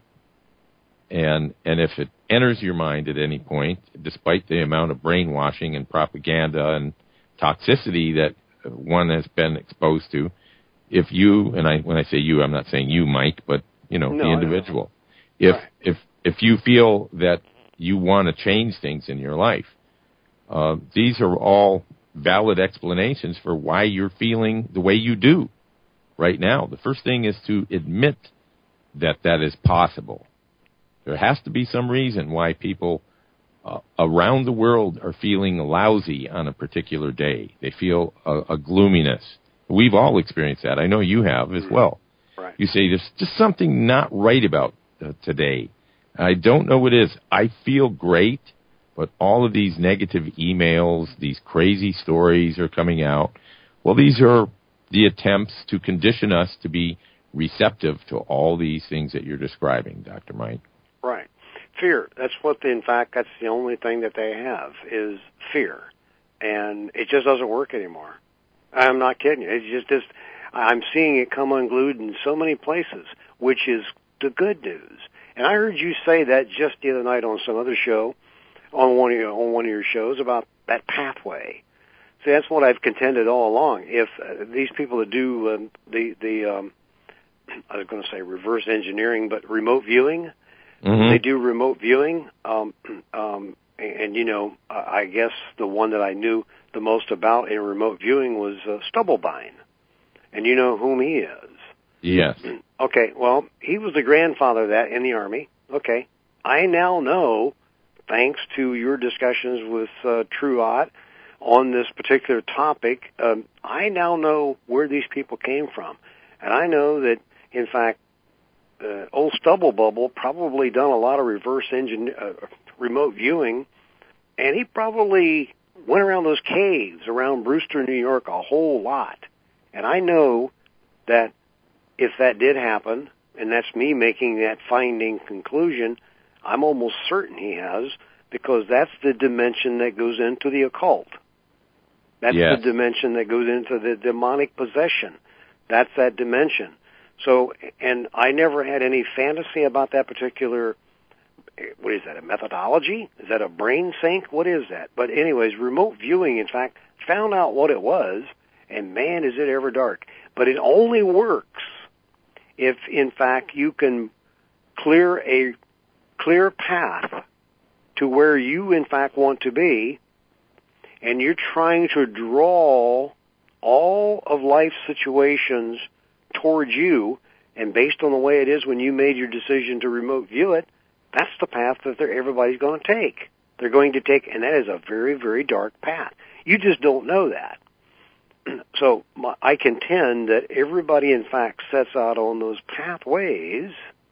And and if it enters your mind at any point, despite the amount of brainwashing and propaganda and toxicity that one has been exposed to, if you, and I when I say you, I'm not saying you, Mike, but, you know, no, the individual. If, right. if, if you feel that you want to change things in your life, uh, these are all valid explanations for why you're feeling the way you do right now. The first thing is to admit that that is possible. There has to be some reason why people uh, around the world are feeling lousy on a particular day. They feel a, a gloominess. We've all experienced that. I know you have as well. Right. You say, there's just something not right about uh, today. I don't know what it is. I feel great, but all of these negative emails, these crazy stories are coming out, Well, these are the attempts to condition us to be receptive to all these things that you're describing, Doctor Mike. Right. Fear. That's what, the, in fact, that's the only thing that they have is fear. And it just doesn't work anymore. I'm not kidding you. It's just, just I'm seeing it come unglued in so many places, which is the good news. And I heard you say that just the other night on some other show, on one of your, on one of your shows about that pathway. See, that's what I've contended all along. If uh, these people that do um, the the um, I was going to say reverse engineering, but remote viewing, mm-hmm. they do remote viewing. Um, um, and, and you know, I guess the one that I knew the most about in remote viewing was uh, Stubblebine, and you know whom he is. Yes. Okay. Well, he was the grandfather of that in the Army. Okay. I now know, thanks to your discussions with uh, True Ott on this particular topic, um, I now know where these people came from. And I know that, in fact, uh, old Stubble Bubble probably done a lot of reverse engine, uh, remote viewing, and he probably went around those caves around Brewster, New York, a whole lot. And I know that if that did happen, and that's me making that finding conclusion, I'm almost certain he has, because that's the dimension that goes into the occult. That's yes. the dimension that goes into the demonic possession. That's that dimension. So, and I never had any fantasy about that particular, what is that, a methodology? Is that a brain sync? What is that? But anyways, remote viewing, in fact, found out what it was, and man, is it ever dark. But it only works if, in fact, you can clear a clear path to where you, in fact, want to be, and you're trying to draw all of life's situations towards you, and based on the way it is when you made your decision to remote view it, that's the path that they're, everybody's going to take. They're going to take, and that is a very, very dark path. You just don't know that. So my, I contend that everybody, in fact, sets out on those pathways,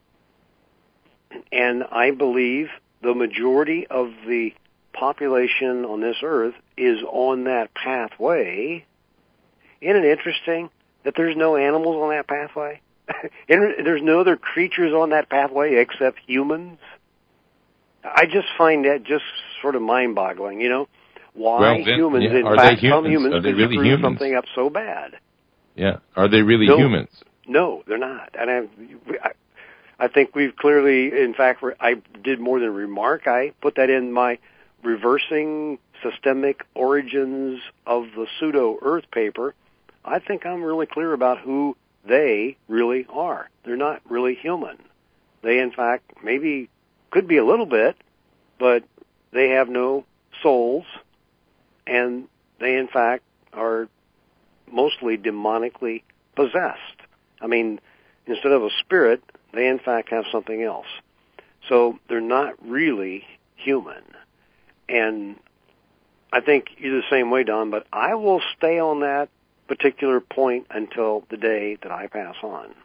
and I believe the majority of the population on this earth is on that pathway. Isn't it interesting that there's no animals on that pathway? There's no other creatures on that pathway except humans? I just find that just sort of mind-boggling, you know? Why well, then, humans, yeah, in are fact, they humans? some humans are they can really screw humans? something up so bad. Yeah. Are they really no, humans? No, they're not. And I, I, I think we've clearly, in fact, I did more than remark. I put that in my Reversing Systemic Origins of the Pseudo-Earth paper. I think I'm really clear about who they really are. They're not really human. They, in fact, maybe could be a little bit, but they have no souls, and they, in fact, are mostly demonically possessed. I mean, instead of a spirit, they, in fact, have something else. So they're not really human. And I think you're the same way, Don, but I will stay on that particular point until the day that I pass on.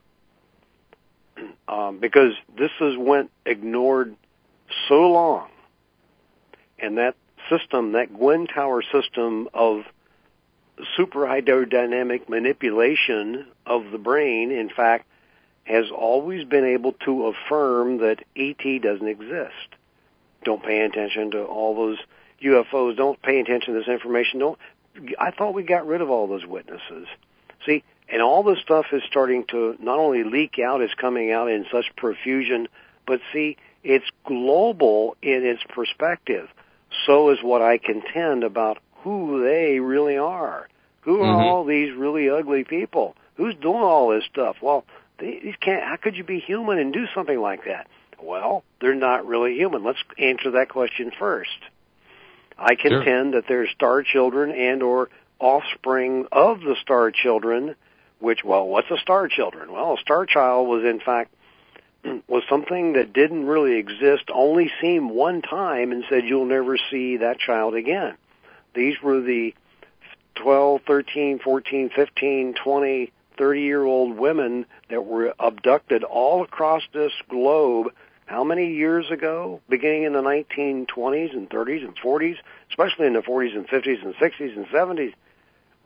Um, because this has went ignored so long, and that system, that Gwen Tower system of super hydrodynamic manipulation of the brain, in fact, has always been able to affirm that E T doesn't exist. Don't pay attention to all those U F Os. Don't pay attention to this information. Don't. I thought we got rid of all those witnesses. See, and all this stuff is starting to not only leak out, it's coming out in such profusion, but see, it's global in its perspective. So is what I contend about who they really are. Who are mm-hmm. all these really ugly people? Who's doing all this stuff? Well, these can't. How could you be human and do something like that? Well, they're not really human. Let's answer that question first. I contend sure. that they're star children and or offspring of the star children, which, well, what's a star children? Well, a star child was, in fact, was something that didn't really exist, only seen one time, and said you'll never see that child again. These were the twelve, thirteen, fourteen, fifteen, twenty, thirty-year-old women that were abducted all across this globe. How many years ago? Beginning in the nineteen twenties and thirties and forties, especially in the forties and fifties and sixties and seventies.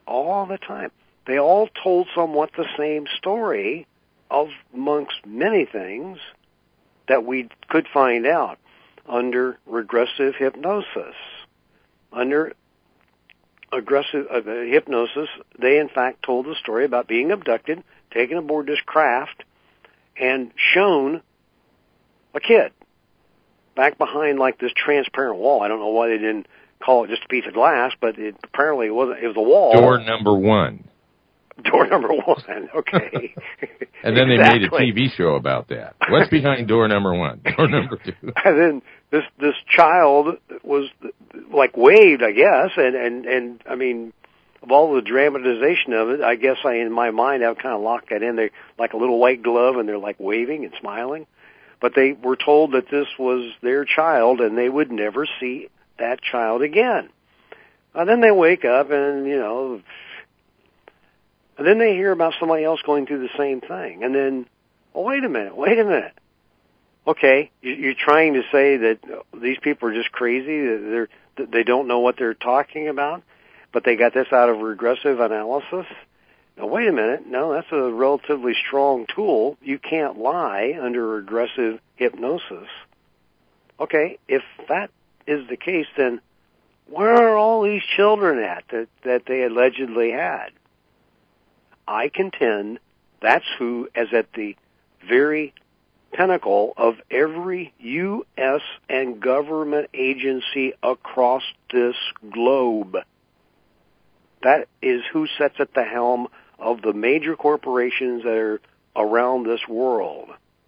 all the time. They all told somewhat the same story of amongst many things that we could find out under regressive hypnosis. Under aggressive uh, hypnosis, they in fact told the story about being abducted, taken aboard this craft, and shown a kid back behind like this transparent wall. I don't know why they didn't call it just a piece of glass, but it apparently it wasn't. It was a wall. Door number one. Door number one. Okay. And then exactly. they made a T V show about that. What's behind door number one? Door number two. And then this this child was like waved, I guess, and and and I mean, of all the dramatization of it, I guess I in my mind I kind of locked that in there like a little white glove, and they're like waving and smiling. But they were told that this was their child, and they would never see that child again. And then they wake up, and you know. And then they hear about somebody else going through the same thing. And then, oh, wait a minute, wait a minute. Okay, you're trying to say that these people are just crazy, that they're, they don't know what they're talking about, but they got this out of regressive analysis? Now, wait a minute. No, that's a relatively strong tool. You can't lie under regressive hypnosis. Okay, if that is the case, then where are all these children at that, that they allegedly had? I contend that's who is at the very pinnacle of every U S and government agency across this globe. That is who sits at the helm of the major corporations that are around this world.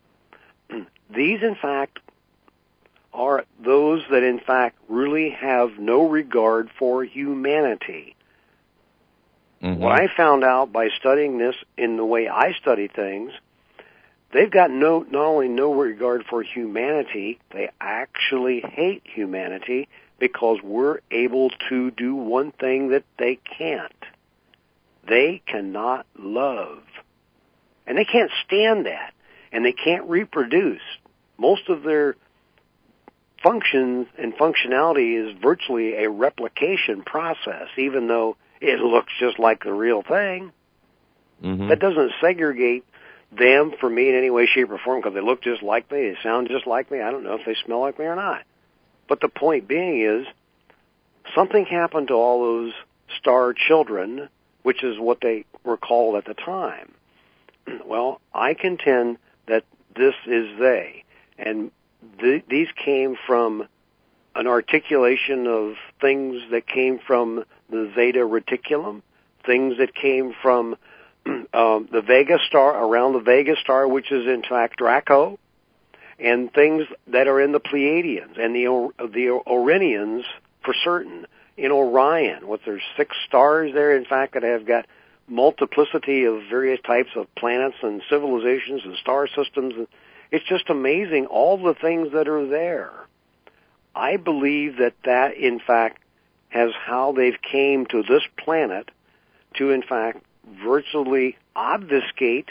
These, in fact, are those that, in fact, really have no regard for humanity. Mm-hmm. What I found out by studying this in the way I study things, they've got no not only no regard for humanity, they actually hate humanity because we're able to do one thing that they can't. They cannot love. And they can't stand that. And they can't reproduce. Most of their functions and functionality is virtually a replication process, even though it looks just like the real thing. Mm-hmm. That doesn't segregate them from me in any way, shape, or form because they look just like me, they sound just like me. I don't know if they smell like me or not. But the point being is, something happened to all those star children, which is what they were called at the time. Well, I contend that this is they. And th- these came from an articulation of things that came from the Zeta Reticulum, things that came from um, the Vega star, around the Vega star, which is in fact Draco, and things that are in the Pleiadians and the o- the Orionians for certain, in Orion, what there's six stars there, in fact, that have got multiplicity of various types of planets and civilizations and star systems. It's just amazing, all the things that are there. I believe that that, in fact, has how they've came to this planet to, in fact, virtually obfuscate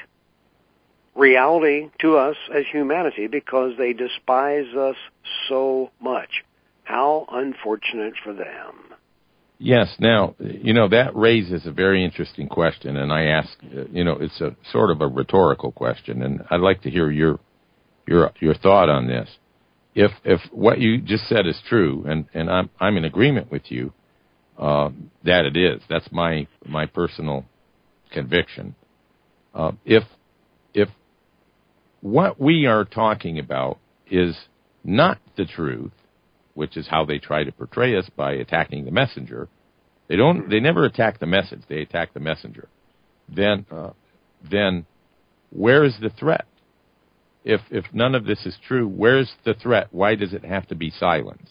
reality to us as humanity because they despise us so much. How unfortunate for them. Yes. Now, you know, that raises a very interesting question, and I ask, you know, it's a sort of a rhetorical question, and I'd like to hear your your your thought on this. If if what you just said is true, and, and I'm I'm in agreement with you uh, that it is, that's my my personal conviction. Uh, if if what we are talking about is not the truth, which is how they try to portray us by attacking the messenger. They don't. They never attack the message. They attack the messenger. Then, uh, then, where is the threat? If if none of this is true, where's the threat? Why does it have to be silenced?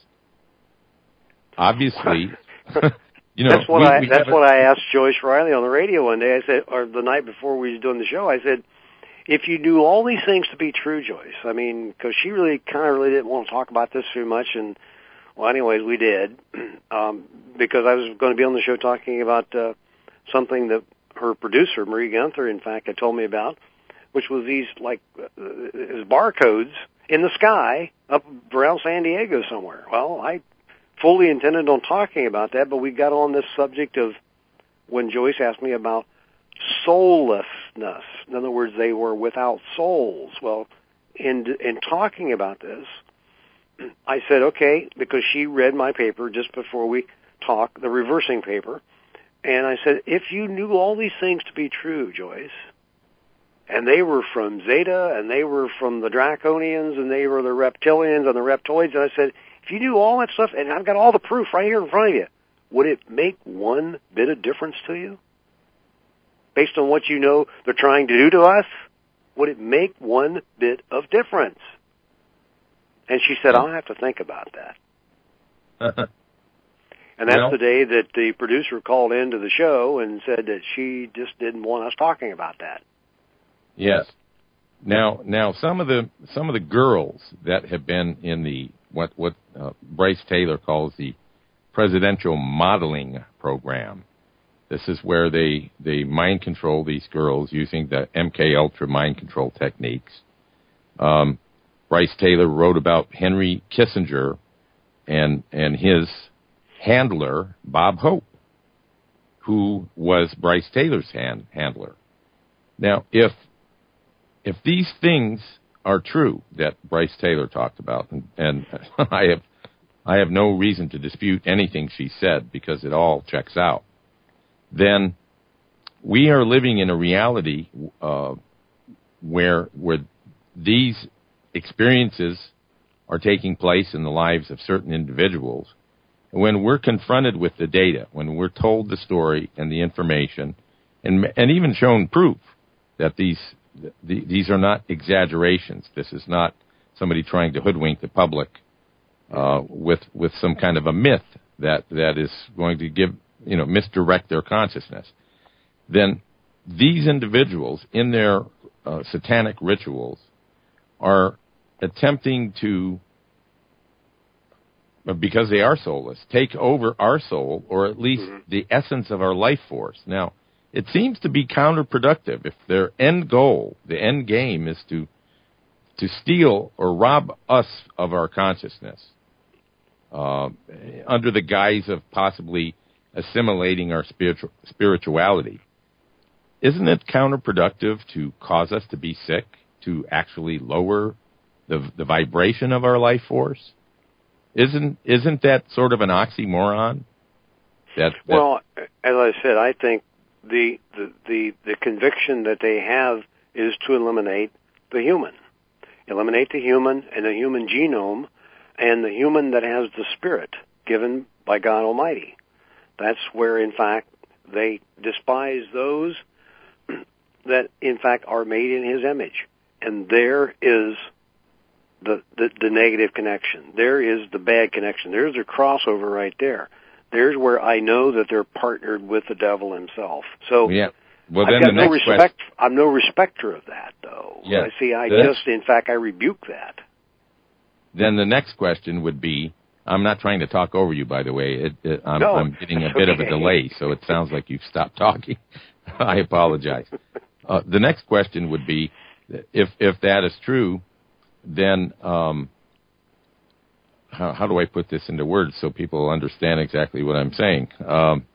Obviously, you know. That's what we, I. we that's a, what I asked Joyce Riley on the radio one day. I said, or the night before we were doing the show, I said, if you knew all these things to be true, Joyce, I mean, because she really kind of really didn't want to talk about this too much, and well, anyways, we did, um, because I was going to be on the show talking about uh, something that her producer, Marie Gunther, in fact, had told me about, which was these, like, uh, barcodes in the sky up around San Diego somewhere. Well, I fully intended on talking about that, but we got on this subject of when Joyce asked me about soullessness. In other words, they were without souls. Well, in in talking about this, I said, okay, because she read my paper just before we talked, the reversing paper, and I said, if you knew all these things to be true, Joyce, and they were from Zeta, and they were from the Draconians, and they were the reptilians and the reptoids, and I said, if you knew all that stuff, and I've got all the proof right here in front of you, would it make one bit of difference to you? Based on what you know they're trying to do to us, would it make one bit of difference? And she said, I'll have to think about that. And that's well, the day that the producer called into the show and said that she just didn't want us talking about that. Yes. Now, now some of the some of the girls that have been in the what what uh, Bryce Taylor calls the presidential modeling program. This is where they they mind control these girls using the M K Ultra mind control techniques. Um, Bryce Taylor wrote about Henry Kissinger and and his handler, Bob Hope, who was Bryce Taylor's hand, handler. Now, if if these things are true that Bryce Taylor talked about, and, and I have I have no reason to dispute anything she said because it all checks out, then we are living in a reality uh, where where these experiences are taking place in the lives of certain individuals. And when we're confronted with the data, when we're told the story and the information, and and even shown proof that these the, these are not exaggerations, this is not somebody trying to hoodwink the public uh, with with some kind of a myth that that is going to give you know misdirect their consciousness, then these individuals in their uh, satanic rituals are attempting to, because they are soulless, take over our soul, or at least mm-hmm. the essence of our life force. Now, it seems to be counterproductive. If their end goal, the end game, is to to steal or rob us of our consciousness uh, under the guise of possibly assimilating our spiritual, spirituality, isn't it counterproductive to cause us to be sick, to actually lower the the vibration of our life force? Isn't isn't that sort of an oxymoron? That, that well, as I said, I think the, the the the conviction that they have is to eliminate the human, eliminate the human and the human genome, and the human that has the spirit given by God Almighty. That's where, in fact, they despise those that, in fact, are made in His image, and there is The, the the negative connection. There is the bad connection. There's a crossover right there. There's where I know that they're partnered with the devil himself. So yeah. Well, I've then got the no next respect. question, I'm no respecter of that, though. Yeah. See, I That's, just, in fact, I rebuke that. Then the next question would be, I'm not trying to talk over you, by the way. It, it, I'm, no, I'm getting a bit okay. of a delay, so it sounds like you've stopped talking. I apologize. Uh, the next question would be, if if that is true, then um, how, how do I put this into words so people understand exactly what I'm saying? Um,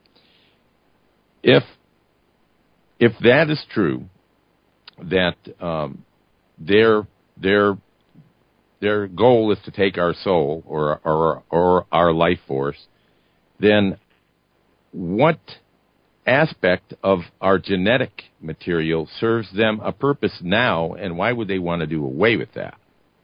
if if that is true, that um, their their their goal is to take our soul or or or our life force, then what aspect of our genetic material serves them a purpose now, and why would they want to do away with that?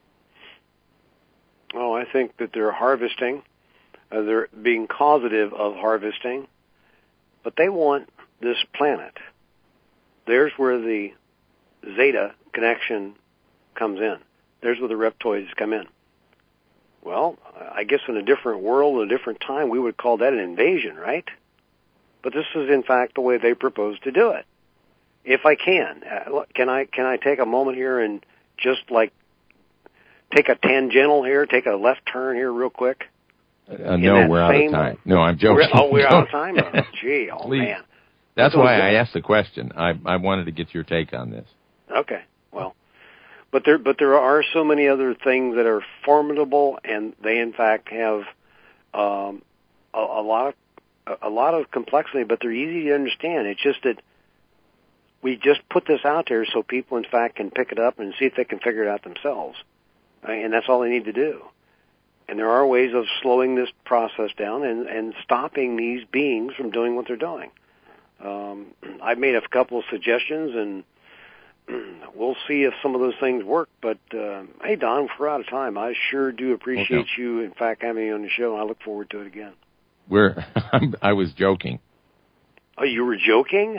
Oh, I think that they're harvesting. Uh, they're being causative of harvesting, but they want this planet. There's where the Zeta connection comes in. There's where the reptoids come in. Well, I guess in a different world, in a different time, we would call that an invasion, right? But this is, in fact, the way they propose to do it. If I can, uh, can I can I take a moment here and just like take a tangential here, take a left turn here, real quick? Uh, no, we're out of time. No, I'm joking. We're, oh, we're out of time. Oh, gee, oh Please. man. That's why I asked the question. I I wanted to get your take on this. Okay, well, but there but there are so many other things that are formidable, and they in fact have um, a, a lot of a, a lot of complexity, but they're easy to understand. It's just that we just put this out there so people, in fact, can pick it up and see if they can figure it out themselves. And that's all they need to do. And there are ways of slowing this process down and, and stopping these beings from doing what they're doing. Um, I've made a couple of suggestions, and we'll see if some of those things work. But, uh, hey, Don, we're out of time. I sure do appreciate okay. you, in fact, having you on the show, and I look forward to it again. We're, I was joking. Oh, you were joking?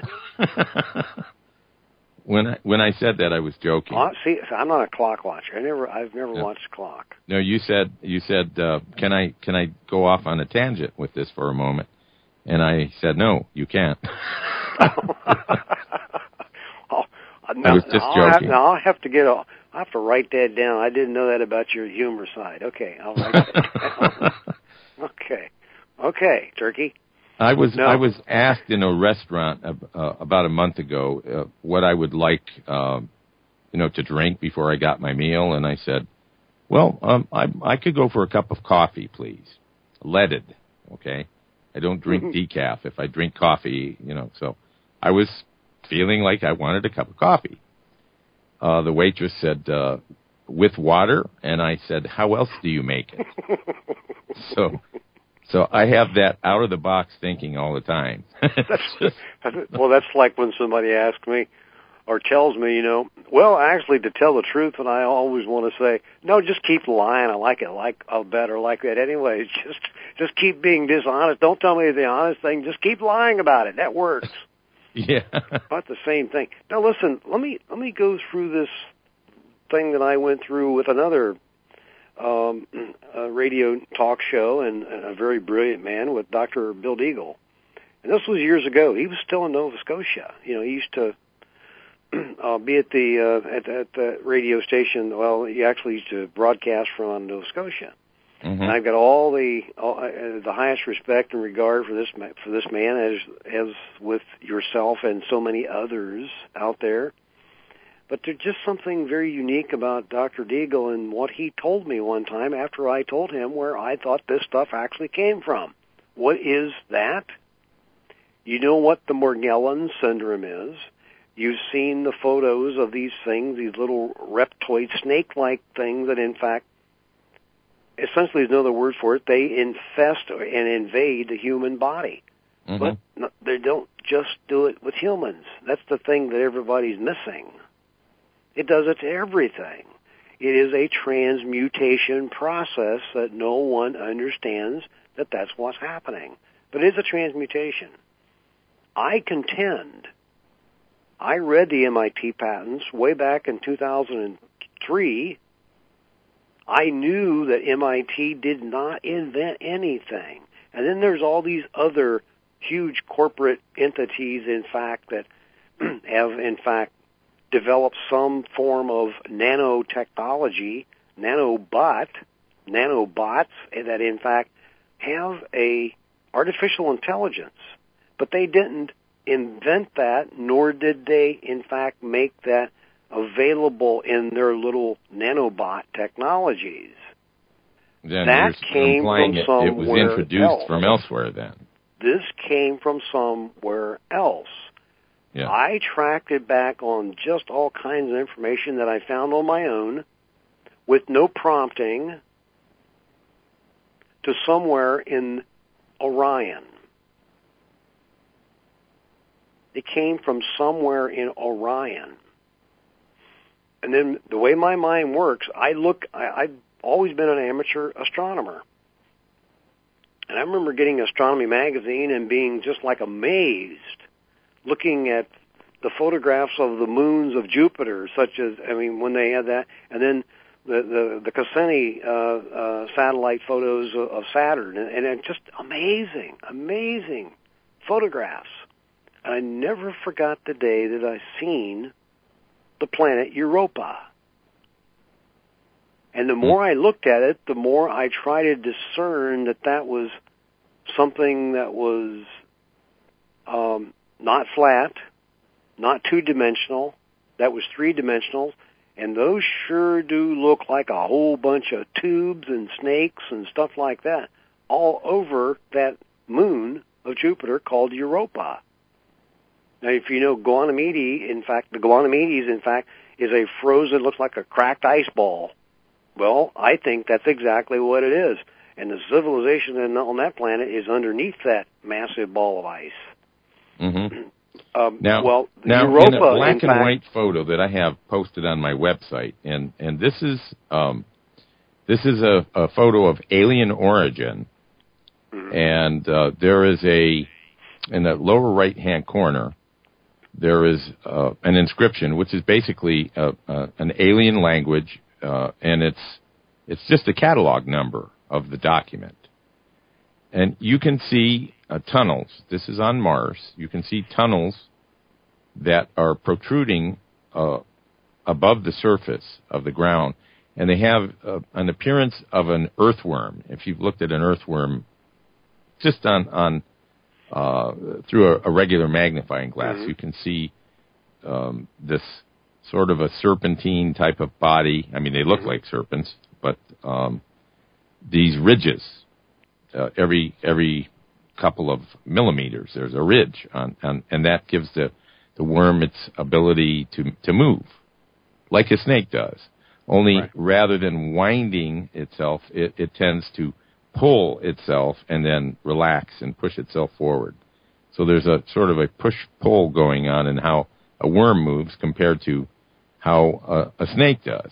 When I, when I said that, I was joking. Oh, see, I'm not a clock watcher. I never, I've never no. watched a clock. No, you said, you said, uh, can I, can I go off on a tangent with this for a moment? And I said, no, you can't. oh, no, I was just I'll joking. Have, no, I'll have to get a, I have to write that down. I didn't know that about your humor side. Okay, I'll write that down. Okay, okay, Turkey. I was no. I was asked in a restaurant uh, about a month ago uh, what I would like, uh, you know, to drink before I got my meal, and I said, well, um, I I could go for a cup of coffee, please, leaded. Okay, I don't drink decaf. If I drink coffee, you know, so I was feeling like I wanted a cup of coffee. Uh, the waitress said, uh, with water, and I said, how else do you make it? so. So I have that out-of-the-box thinking all the time. that's, well, that's like when somebody asks me or tells me, you know, well, actually, to tell the truth, and I always want to say, no, just keep lying. I like it like uh, better like that anyway. Just just keep being dishonest. Don't tell me the honest thing. Just keep lying about it. That works. Yeah. Not the same thing. Now, listen, let me let me go through this thing that I went through with another Um, a radio talk show and a very brilliant man with Doctor Bill Deagle. And this was years ago. He was still in Nova Scotia. You know, he used to uh, be at the uh, at, at the radio station. Well, he actually used to broadcast from Nova Scotia. Mm-hmm. And I've got all the all, uh, the highest respect and regard for this for this man, as as with yourself and so many others out there. But there's just something very unique about Doctor Deagle and what he told me one time after I told him where I thought this stuff actually came from. What is that? You know what the Morgellons syndrome is. You've seen the photos of these things, these little reptoid snake-like things that, in fact, essentially there's no other word for it, they infest and invade the human body. Mm-hmm. But they don't just do it with humans. That's the thing that everybody's missing. It does it to everything. It is a transmutation process that no one understands that that's what's happening. But it is a transmutation. I contend, I read the M I T patents way back in two thousand three. I knew that M I T did not invent anything. And then there's all these other huge corporate entities, in fact, that have, in fact, develop some form of nanotechnology, nanobot, nanobots that in fact have a artificial intelligence. But they didn't invent that, nor did they in fact make that available in their little nanobot technologies. Then that came from it, somewhere it was introduced else. from elsewhere then. This came from somewhere else. Yeah. I tracked it back on just all kinds of information that I found on my own with no prompting to somewhere in Orion. It came from somewhere in Orion. And then the way my mind works, I look, I, I've always been an amateur astronomer. And I remember getting Astronomy Magazine and being just like amazed looking at the photographs of the moons of Jupiter, such as, I mean, when they had that, and then the the, the Cassini uh, uh, satellite photos of, of Saturn, and, and just amazing, amazing photographs. And I never forgot the day that I seen the planet Europa. And the more I looked at it, the more I tried to discern that that was something that was um, not flat, not two-dimensional, that was three-dimensional, and those sure do look like a whole bunch of tubes and snakes and stuff like that all over that moon of Jupiter called Europa. Now, if you know Ganymede, in fact, the Ganymedes, in fact, is a frozen, looks like a cracked ice ball. Well, I think that's exactly what it is. And the civilization on that planet is underneath that massive ball of ice. Mm-hmm. Um, now, well, now Europa, in a black in and fact, white photo that I have posted on my website, and, and this is um, this is a, a photo of alien origin, mm-hmm. and uh, there is a, in the lower right-hand corner, there is uh, an inscription, which is basically a, a, an alien language, uh, and it's it's just a catalog number of the document. And you can see uh, tunnels. This is on Mars. You can see tunnels that are protruding uh, above the surface of the ground, and they have uh, an appearance of an earthworm. If you've looked at an earthworm just on, on uh, through a, a regular magnifying glass, mm-hmm. you can see um, this sort of a serpentine type of body. I mean, they look mm-hmm. like serpents, but um, these ridges. Uh, every every couple of millimeters, there's a ridge, on, on, and that gives the, the worm its ability to to move, like a snake does. Only right. rather than winding itself, it, it tends to pull itself and then relax and push itself forward. So there's a sort of a push-pull going on in how a worm moves compared to how a, a snake does.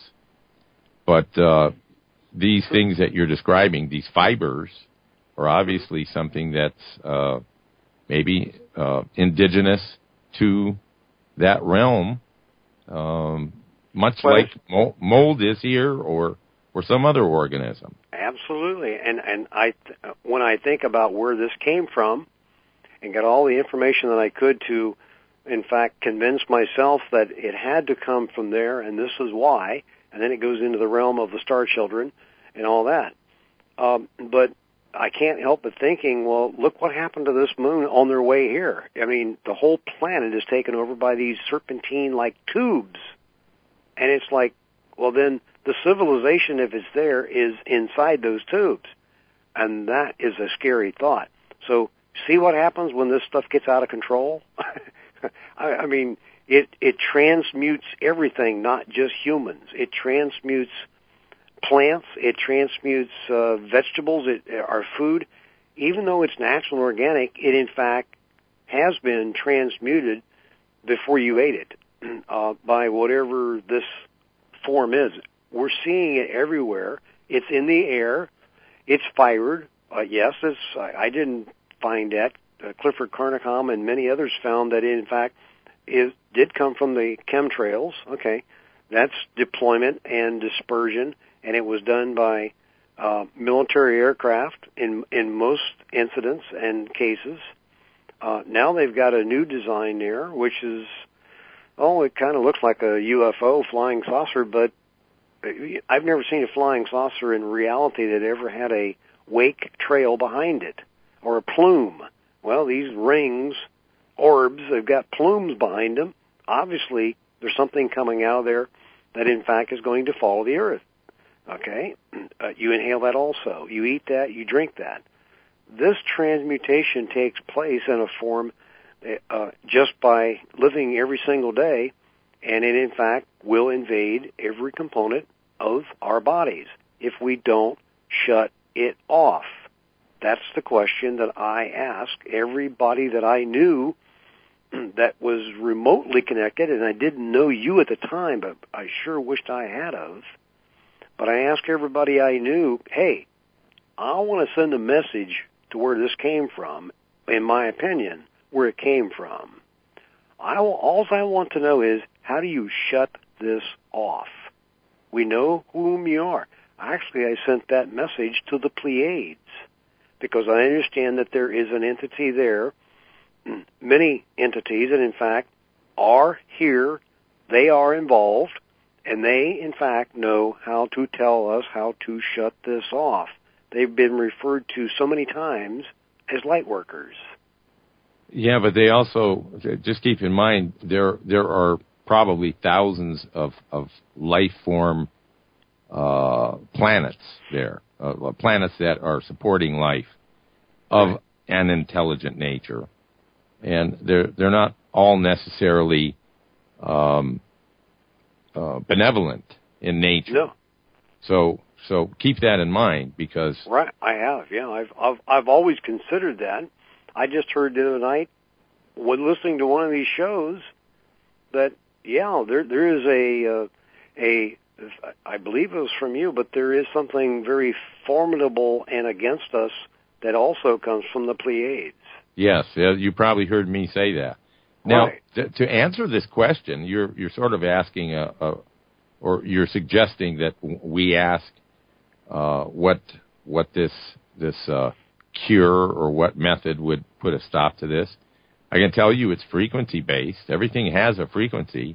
But uh, these things that you're describing, these fibers, are obviously something that's uh, maybe uh, indigenous to that realm, um, much well, like mo- mold is here, or or some other organism. Absolutely, and and I th- when I think about where this came from, and got all the information that I could to, in fact, convince myself that it had to come from there, and this is why, and then it goes into the realm of the Star Children and all that. Um, but I can't help but thinking, well, look what happened to this moon on their way here. I mean, the whole planet is taken over by these serpentine-like tubes. And it's like, well, then the civilization, if it's there, is inside those tubes. And that is a scary thought. So see what happens when this stuff gets out of control? I, I mean, it, it transmutes everything, not just humans. It transmutes plants, it transmutes uh, vegetables, it, our food. Even though it's natural and organic, it in fact has been transmuted before you ate it uh, by whatever this form is. We're seeing it everywhere. It's in the air. It's fired. Uh, yes, it's, I, I didn't find that. Uh, Clifford Carnicom and many others found that it, in fact, it did come from the chemtrails. Okay, that's deployment and dispersion. And it was done by uh, military aircraft in in most incidents and cases. Uh, now they've got a new design there, which is, oh, it kind of looks like a U F O, flying saucer, but I've never seen a flying saucer in reality that ever had a wake trail behind it, or a plume. Well, these rings, orbs, they've got plumes behind them. Obviously, there's something coming out of there that, in fact, is going to follow the Earth. Okay, uh, you inhale that also. You eat that, you drink that. This transmutation takes place in a form uh, just by living every single day, and it, in fact, will invade every component of our bodies if we don't shut it off. That's the question that I ask everybody that I knew that was remotely connected, and I didn't know you at the time, but I sure wished I had of. But I asked everybody I knew, hey, I want to send a message to where this came from, in my opinion, where it came from. I, all I want to know is, how do you shut this off? We know whom you are. Actually, I sent that message to the Pleiades, because I understand that there is an entity there, many entities that, in fact, are here, they are involved, and they, in fact, know how to tell us how to shut this off. They've been referred to so many times as light workers. Yeah, but they also, just keep in mind, there there are probably thousands of, of life form uh, planets there, uh, planets that are supporting life of right. an intelligent nature, and they're they're not all necessarily um, uh, benevolent in nature. No. So so keep that in mind, because right, I have. Yeah, I've I've I've always considered that. I just heard the other night when listening to one of these shows that yeah, there there is a uh, a I believe it was from you, but there is something very formidable and against us that also comes from the Pleiades. Yes, you probably heard me say that. Now, right. th- to answer this question, you're you're sort of asking a, a or you're suggesting that we ask uh, what what this this uh, cure or what method would put a stop to this. I can tell you it's frequency based. Everything has a frequency.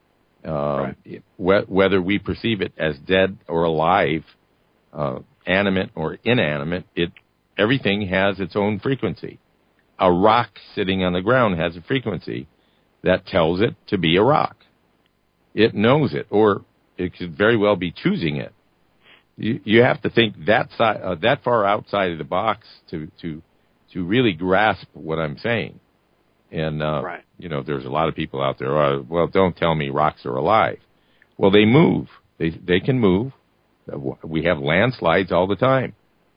Um, right. wh- whether we perceive it as dead or alive, uh, animate or inanimate, it everything has its own frequency. A rock sitting on the ground has a frequency that tells it to be a rock. It knows it, or it could very well be choosing it. You, you have to think that si- uh, that far outside of the box to to to really grasp what I'm saying. And, uh, right. you know, there's a lot of people out there, uh, well, don't tell me rocks are alive. Well, they move. They they can move. We have landslides all the time.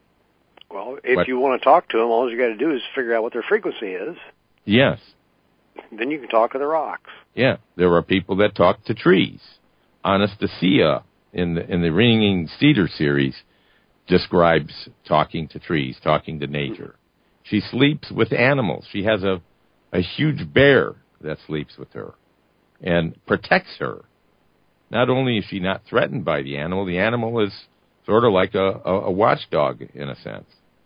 Well, if but, you want to talk to them, all you got to do is figure out what their frequency is. Yes. Then you can talk to the rocks. Yeah. There are people that talk to trees. Anastasia in the, in the Ringing Cedar series describes talking to trees, talking to nature. She sleeps with animals. She has a a huge bear that sleeps with her and protects her. Not only is she not threatened by the animal, the animal is sort of like a, a, a watchdog in a sense.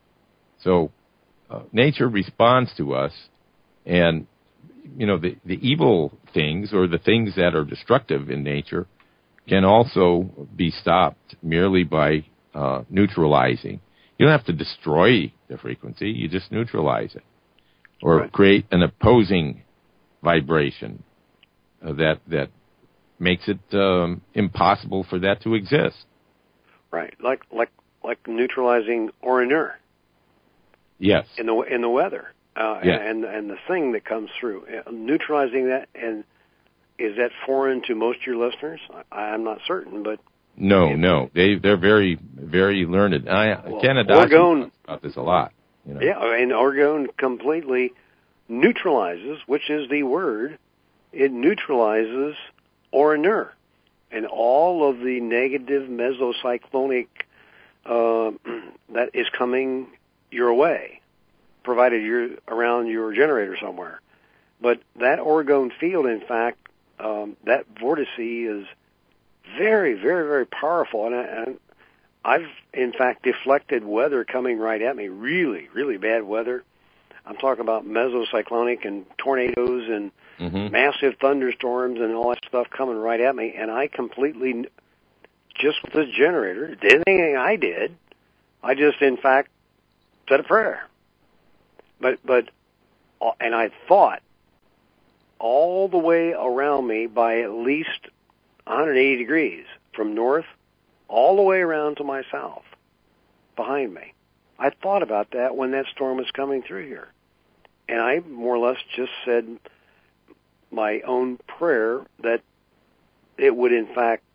So uh, nature responds to us, and, you know, the, the evil things or the things that are destructive in nature can also be stopped merely by uh, neutralizing. You don't have to destroy the frequency, you just neutralize it. Or right. create an opposing vibration uh, that that makes it um, impossible for that to exist. Right, like like like neutralizing Orinur. Yes. In the in the weather, uh, yes. and and the thing that comes through, uh, neutralizing that, and is that foreign to most of your listeners? I, I'm not certain, but no, it, no, they they're very very learned. I well, Canada Orgone, talks about this a lot. You know? Yeah, and Orgone completely neutralizes, which is the word. It neutralizes Orinur and all of the negative mesocyclonic uh, that is coming your way, provided you're around your generator somewhere. But that Orgone field, in fact, um, that vortice is very, very, very powerful. And, I, and I've, in fact, deflected weather coming right at me, really, really bad weather. I'm talking about mesocyclonic and tornadoes and mm-hmm. massive thunderstorms and all that stuff coming right at me. And I completely, just with this generator, did anything I did. I just, in fact, said a prayer. But, but, and I thought all the way around me by at least one hundred eighty degrees from north all the way around to my south behind me. I thought about that when that storm was coming through here. And I more or less just said my own prayer that it would, in fact,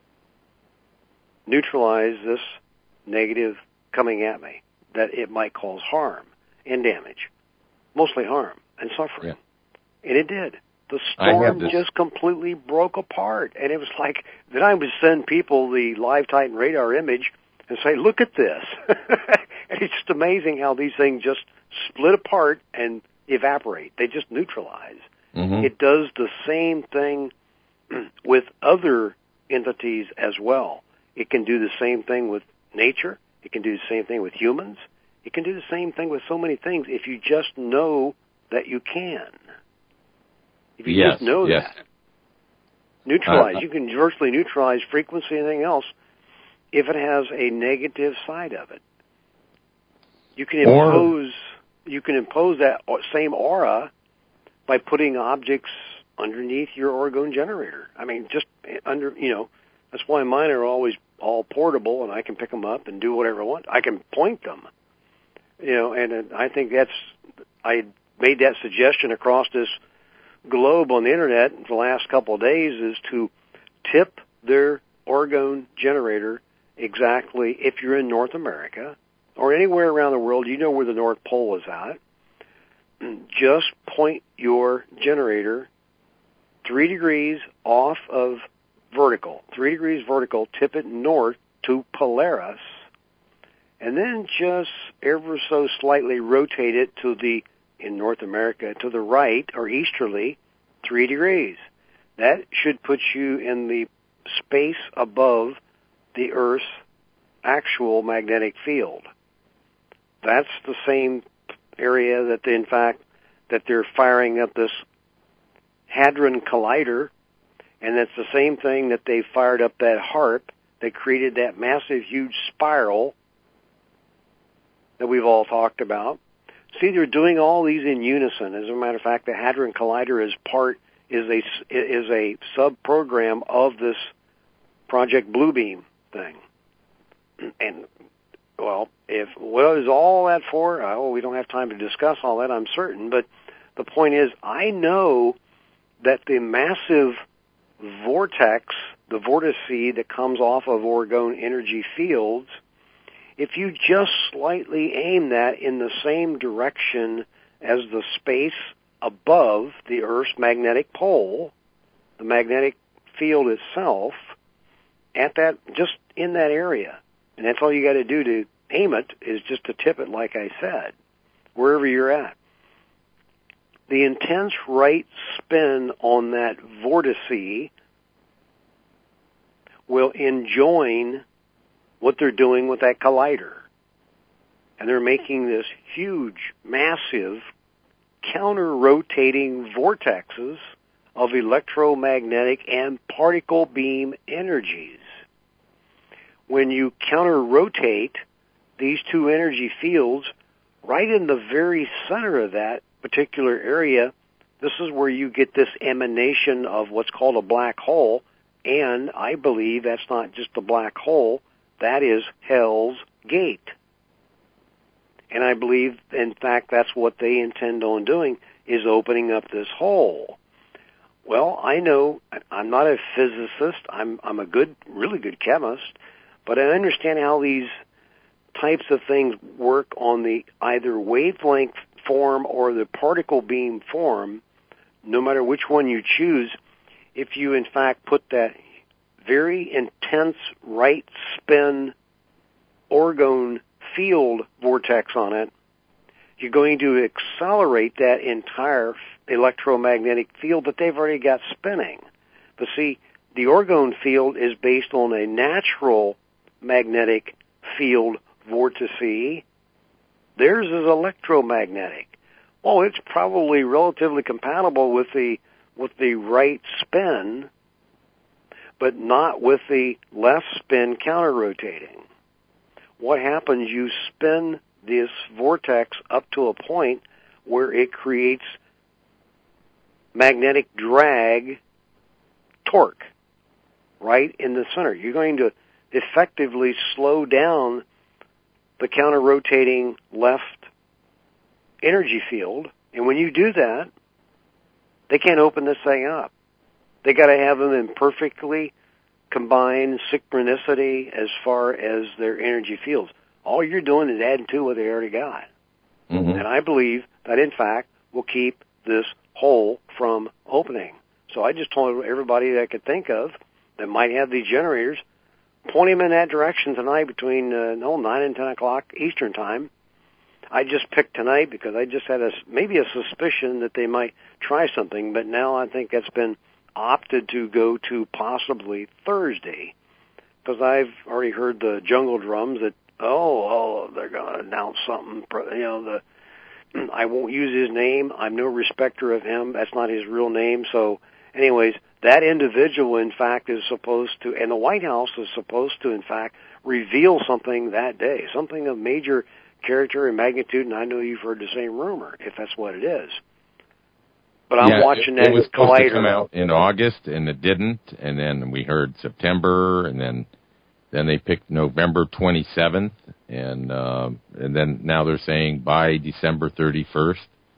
neutralize this negative coming at me, that it might cause harm and damage, mostly harm and suffering. Yeah. And it did. The storm just completely broke apart. And it was like, then I would send people the Live Titan radar image and say, look at this. And it's just amazing how these things just split apart and evaporate. They just neutralize. Mm-hmm. It does the same thing with other entities as well. It can do the same thing with nature. It can do the same thing with humans. It can do the same thing with so many things if you just know that you can. If you yes, just know yes. that. Neutralize. Uh, you can virtually neutralize frequency and anything else if it has a negative side of it. You can impose or, you can impose that same aura by putting objects underneath your Orgone generator. I mean, just under, you know, that's why mine are always all portable and I can pick them up and do whatever I want. I can point them. You know, and, and I think that's I made that suggestion across this globe on the internet for the last couple of days is to tip their orgone generator exactly if you're in North America or anywhere around the world, you know where the North Pole is at. Just point your generator three degrees off of vertical, three degrees vertical, tip it north to Polaris, and then just ever so slightly rotate it to the, in North America, to the right or easterly, three degrees. That should put you in the space above the Earth's actual magnetic field. That's the same area that they, in fact, that they're firing up this Hadron Collider, and that's the same thing that they fired up that HAARP that created that massive, huge spiral that we've all talked about. See, they're doing all these in unison. As a matter of fact, the Hadron Collider is part is a is a sub program of this Project Bluebeam thing. And well, if what is all that for? Oh, we don't have time to discuss all that, I'm certain. But the point is, I know that the massive vortex, the vortice that comes off of orgone energy fields, if you just slightly aim that in the same direction as the space above the Earth's magnetic pole, the magnetic field itself, at that, just in that area, and that's all you got to do to aim it, is just to tip it, like I said, wherever you're at. The intense right spin on that vortice will enjoin what they're doing with that collider. And they're making this huge, massive, counter-rotating vortexes of electromagnetic and particle beam energies. When you counter-rotate these two energy fields, right in the very center of that particular area, this is where you get this emanation of what's called a black hole, and I believe that's not just a black hole, that is Hell's Gate. And I believe, in fact, that's what they intend on doing, is opening up this hole. Well, I know, I'm not a physicist, I'm, I'm a good, really good chemist, but I understand how these types of things work on the either wavelength form or the particle beam form. No matter which one you choose, if you in fact put that very intense right spin orgone field vortex on it, you're going to accelerate that entire electromagnetic field that they've already got spinning. But see, the orgone field is based on a natural magnetic field vortice. Theirs is electromagnetic. Well, it's probably relatively compatible with the with the right spin, but not with the left spin counter-rotating. What happens, you spin this vortex up to a point where it creates magnetic drag torque right in the center. You're going to effectively slow down the counter-rotating left energy field, and when you do that, they can't open this thing up. They got to have them in perfectly combined synchronicity as far as their energy fields. All you're doing is adding to what they already got. Mm-hmm. And I believe that, in fact, will keep this hole from opening. So I just told everybody that I could think of that might have these generators, point them in that direction tonight between uh, no, nine and ten o'clock Eastern Time. I just picked tonight because I just had a, maybe a suspicion that they might try something, but now I think that's been opted to go to possibly Thursday, because I've already heard the jungle drums that, oh, oh, they're going to announce something, you know, the, I won't use his name, I'm no respecter of him, that's not his real name, so anyways, that individual, in fact, is supposed to, and the White House is supposed to, in fact, reveal something that day, something of major character and magnitude, and I know you've heard the same rumor, if that's what it is. But I'm yeah, watching it, that it was supposed collider to come out in August, and it didn't, and then we heard September, and then then they picked November twenty-seventh, and uh, and then now they're saying by December thirty-first.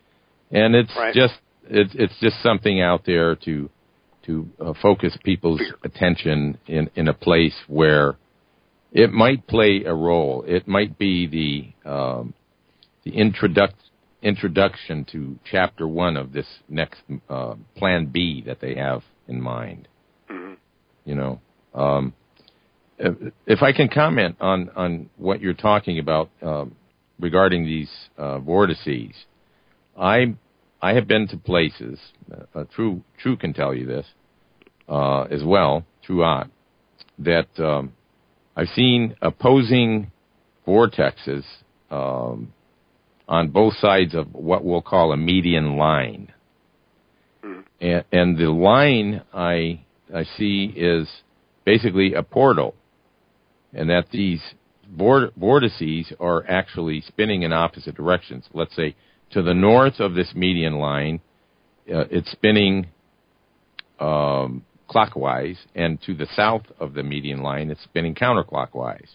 and it's right. just it's it's just something out there to to uh, focus people's attention in in a place where it might play a role. It might be the um, the introduc- introduction to chapter one of this next uh, Plan B that they have in mind. Mm-hmm. You know, um, if, if I can comment on, on what you're talking about um, regarding these uh, vortices, I I have been to places. Uh, True True can tell you this uh, as well. True Ott, that. Um, I've seen opposing vortexes um, on both sides of what we'll call a median line, mm. and, and the line I I see is basically a portal, and that these vor- vortices are actually spinning in opposite directions. Let's say to the north of this median line, uh, it's spinning Um, clockwise, and to the south of the median line, it's spinning counterclockwise.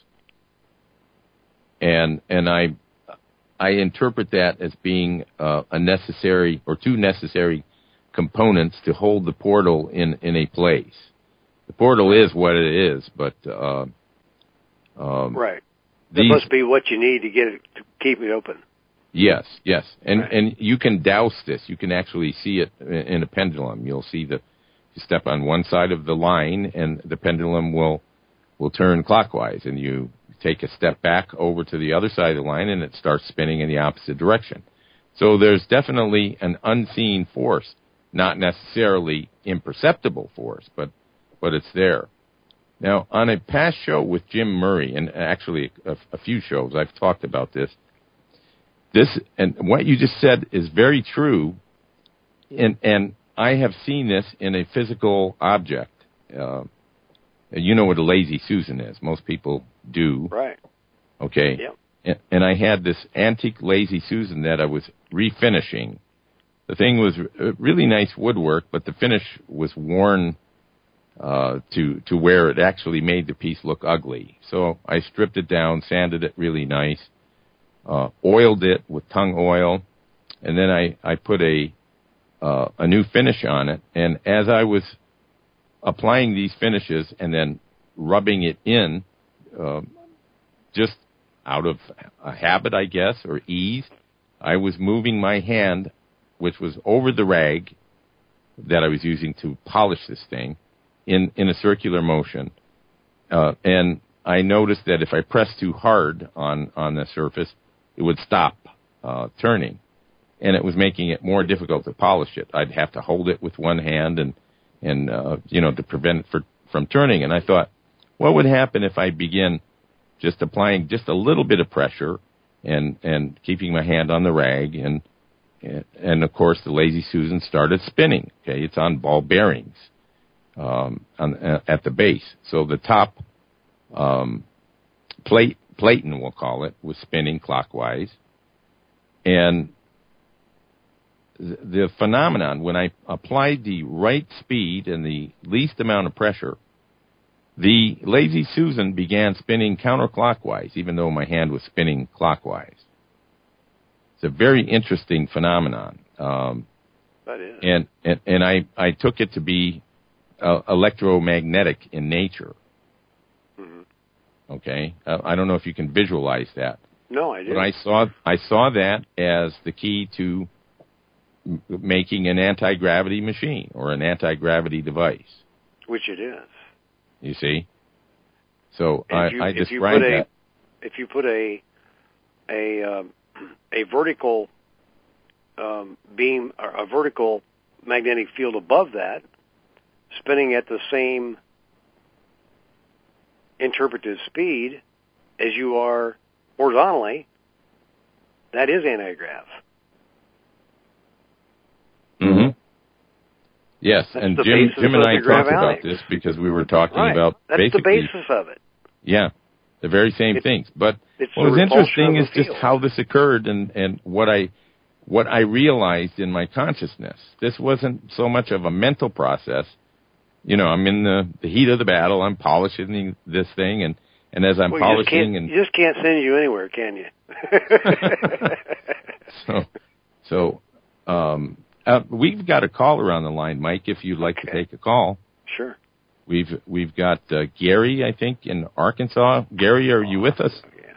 And and I I interpret that as being uh, a necessary or two necessary components to hold the portal in, in a place. The portal is what it is, but uh, um, right. That these, must be what you need to get it to keep it open. Yes, yes, and right. and you can douse this. You can actually see it in a pendulum. You'll see the You step on one side of the line, and the pendulum will will turn clockwise, and you take a step back over to the other side of the line, and it starts spinning in the opposite direction. So there's definitely an unseen force, not necessarily imperceptible force, but but it's there. Now, on a past show with Jim Murray, and actually a, a few shows, I've talked about this. This and what you just said is very true, and and. I have seen this in a physical object. Uh, you know what a Lazy Susan is. Most people do. Right. Okay. Yep. And, and I had this antique Lazy Susan that I was refinishing. The thing was really nice woodwork, but the finish was worn uh, to to where it actually made the piece look ugly. So I stripped it down, sanded it really nice, uh, oiled it with tung oil, and then I, I put a Uh, a new finish on it, and as I was applying these finishes and then rubbing it in, uh, just out of a habit, I guess, or ease, I was moving my hand, which was over the rag that I was using to polish this thing, in, in a circular motion, uh, and I noticed that if I pressed too hard on, on the surface, it would stop uh, turning. And it was making it more difficult to polish it. I'd have to hold it with one hand and, and uh, you know, to prevent it for, from turning. And I thought, what would happen if I begin just applying just a little bit of pressure and, and keeping my hand on the rag? And, and of course, the Lazy Susan started spinning. Okay, it's on ball bearings um, on, uh, at the base. So the top um, plate, platen, we'll call it, was spinning clockwise. And the phenomenon, when I applied the right speed and the least amount of pressure, the Lazy Susan began spinning counterclockwise, even though my hand was spinning clockwise. It's a very interesting phenomenon. Um, that is. And, and, and I, I took it to be uh, electromagnetic in nature. Mm-hmm. Okay? Uh, I don't know if you can visualize that. No, I didn't. But I saw, I saw that as the key to making an anti-gravity machine or an anti-gravity device. Which it is. You see? So I, you, I if described you that. A, if you put a a um, a vertical um, beam or a vertical magnetic field above that, spinning at the same interpretive speed as you are horizontally, that is anti-grav. Mm-hmm. Yes, That's and the Jim, basis Jim and of I the talked gravitics. about this because we were talking right. about That's basically... the basis of it. Yeah, the very same it's, things. But it's what was interesting is just field. how this occurred and, and what I what I realized in my consciousness. This wasn't so much of a mental process. You know, I'm in the, the heat of the battle. I'm polishing this thing, and, and as I'm well, polishing... You and you just can't send you anywhere, can you? so, so Um, uh, we've got a caller on the line, Mike, if you'd like okay. to take a call. Sure. We've we've got uh, Gary, I think, in Arkansas. Gary, are you with us? Yeah.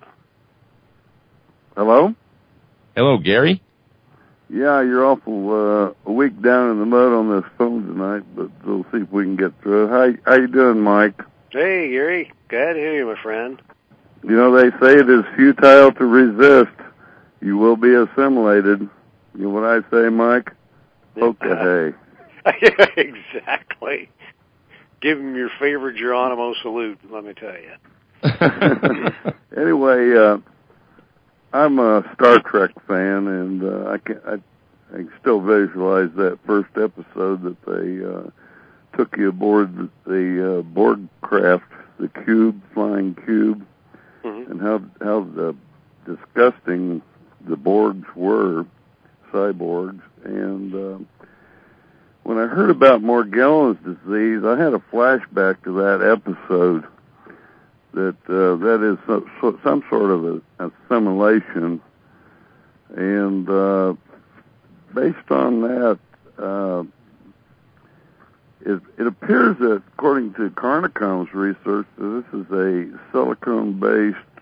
Hello? Hello, Gary. Yeah, you're awful uh, a week down in the mud on this phone tonight, but we'll see if we can get through it. How, how you doing, Mike? Hey, Gary. Glad to hear you, my friend. You know, they say it is futile to resist. You will be assimilated. You know what I say, Mike? Poke the hay. Exactly. Give him your favorite Geronimo salute, let me tell you. Anyway, uh, I'm a Star Trek fan, and uh, I, can, I, I can still visualize that first episode that they uh, took you aboard the, the uh, Borg craft, the cube, flying cube, mm-hmm. and how how the disgusting the Borgs were, cyborgs. And uh, when I heard about Morgellons disease, I had a flashback to that episode. That uh, that is some, so, some sort of a, assimilation, and uh, based on that, uh, it, it appears that, according to Carnicom's research, that this is a silicone-based,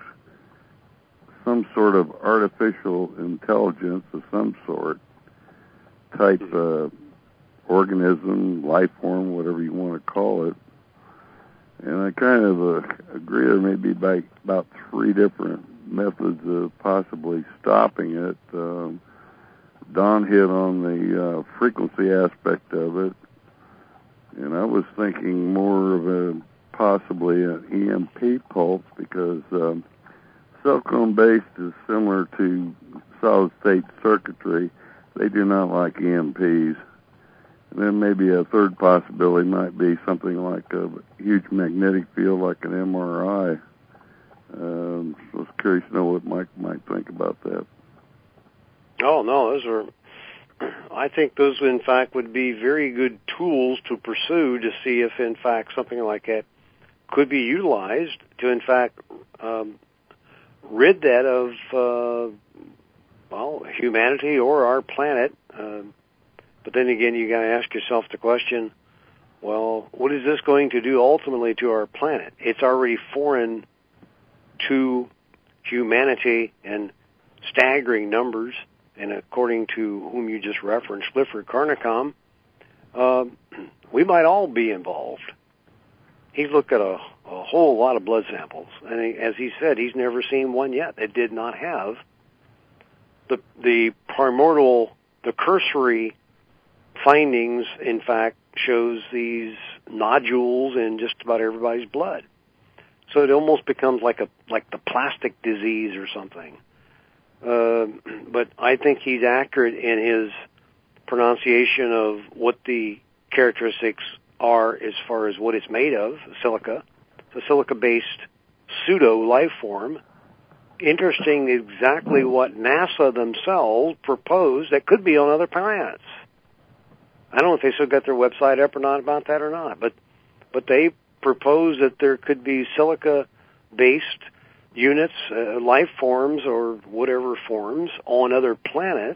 some sort of artificial intelligence of some sort, type uh, organism, life form, whatever you want to call it. And I kind of uh, agree there may be by about three different methods of possibly stopping it. Um, Don hit on the uh, frequency aspect of it, and I was thinking more of a possibly an E M P pulse, because um, silicone-based is similar to solid-state circuitry. They do not like E M Ps. And then maybe a third possibility might be something like a huge magnetic field, like an M R I. Um, I was curious to know what Mike might think about that. Oh, no, those are, I think those, in fact, would be very good tools to pursue to see if, in fact, something like that could be utilized to, in fact, um, rid that of, uh, well, humanity or our planet. Uh, But then again, you got to ask yourself the question, well, what is this going to do ultimately to our planet? It's already foreign to humanity in staggering numbers, and according to whom you just referenced, Clifford Carnicom, uh, we might all be involved. He's looked at a, a whole lot of blood samples, and he, as he said, he's never seen one yet that did not have the the primordial, the cursory findings, in fact, shows these nodules in just about everybody's blood. So it almost becomes like a like the plastic disease or something. Uh, but I think he's accurate in his pronunciation of what the characteristics are as far as what it's made of, silica. It's a silica-based pseudo-life form. Interesting exactly what NASA themselves proposed that could be on other planets. I don't know if they still got their website up or not about that or not, but but they propose that there could be silica-based units, uh, life forms or whatever forms on other planets,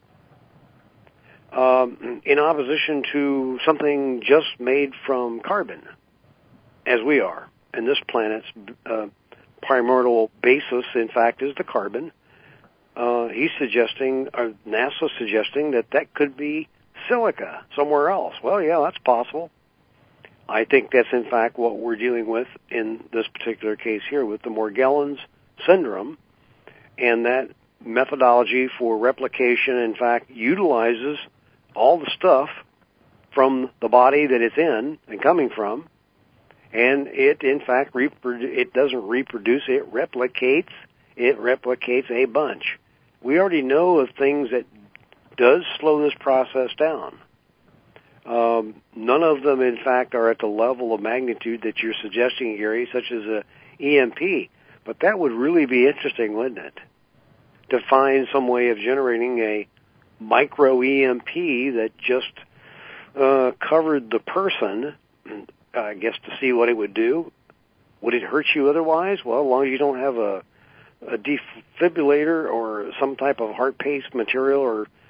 um, in opposition to something just made from carbon, as we are. And this planet's uh, primordial basis, in fact, is the carbon. Uh, he's suggesting, or NASA's suggesting, that that could be silica somewhere else. Well, yeah, that's possible. I think that's, in fact, what we're dealing with in this particular case here with the Morgellons syndrome, and that methodology for replication, in fact, utilizes all the stuff from the body that it's in and coming from, and it, in fact, reprodu- it doesn't reproduce, it replicates, it replicates a bunch. We already know of things that does slow this process down. Um, none of them, in fact, are at the level of magnitude that you're suggesting, Gary, such as a E M P. But that would really be interesting, wouldn't it? To find some way of generating a micro E M P that just uh, covered the person, I guess, to see what it would do. Would it hurt you otherwise? Well, as long as you don't have a, a defibrillator or some type of heart pace material, or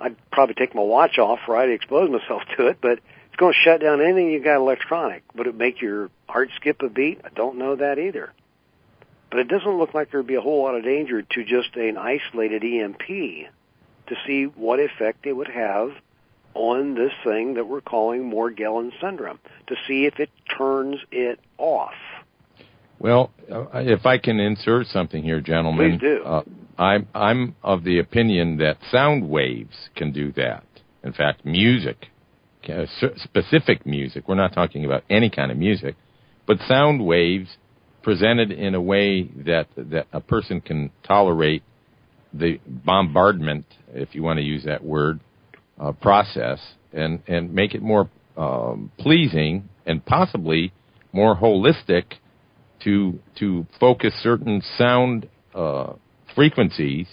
I'd probably take my watch off, right, expose myself to it, but it's going to shut down anything you got electronic. Would it make your heart skip a beat? I don't know that either. But it doesn't look like there'd be a whole lot of danger to just an isolated E M P to see what effect it would have on this thing that we're calling Morgellons syndrome, to see if it turns it off. Well, uh, if I can insert something here, gentlemen. Please do. Uh, I'm, I'm of the opinion that sound waves can do that. In fact, music, uh, specific music, we're not talking about any kind of music, but sound waves presented in a way that, that a person can tolerate the bombardment, if you want to use that word, uh, process, and, and make it more um, pleasing and possibly more holistic to to focus certain sound uh, frequencies.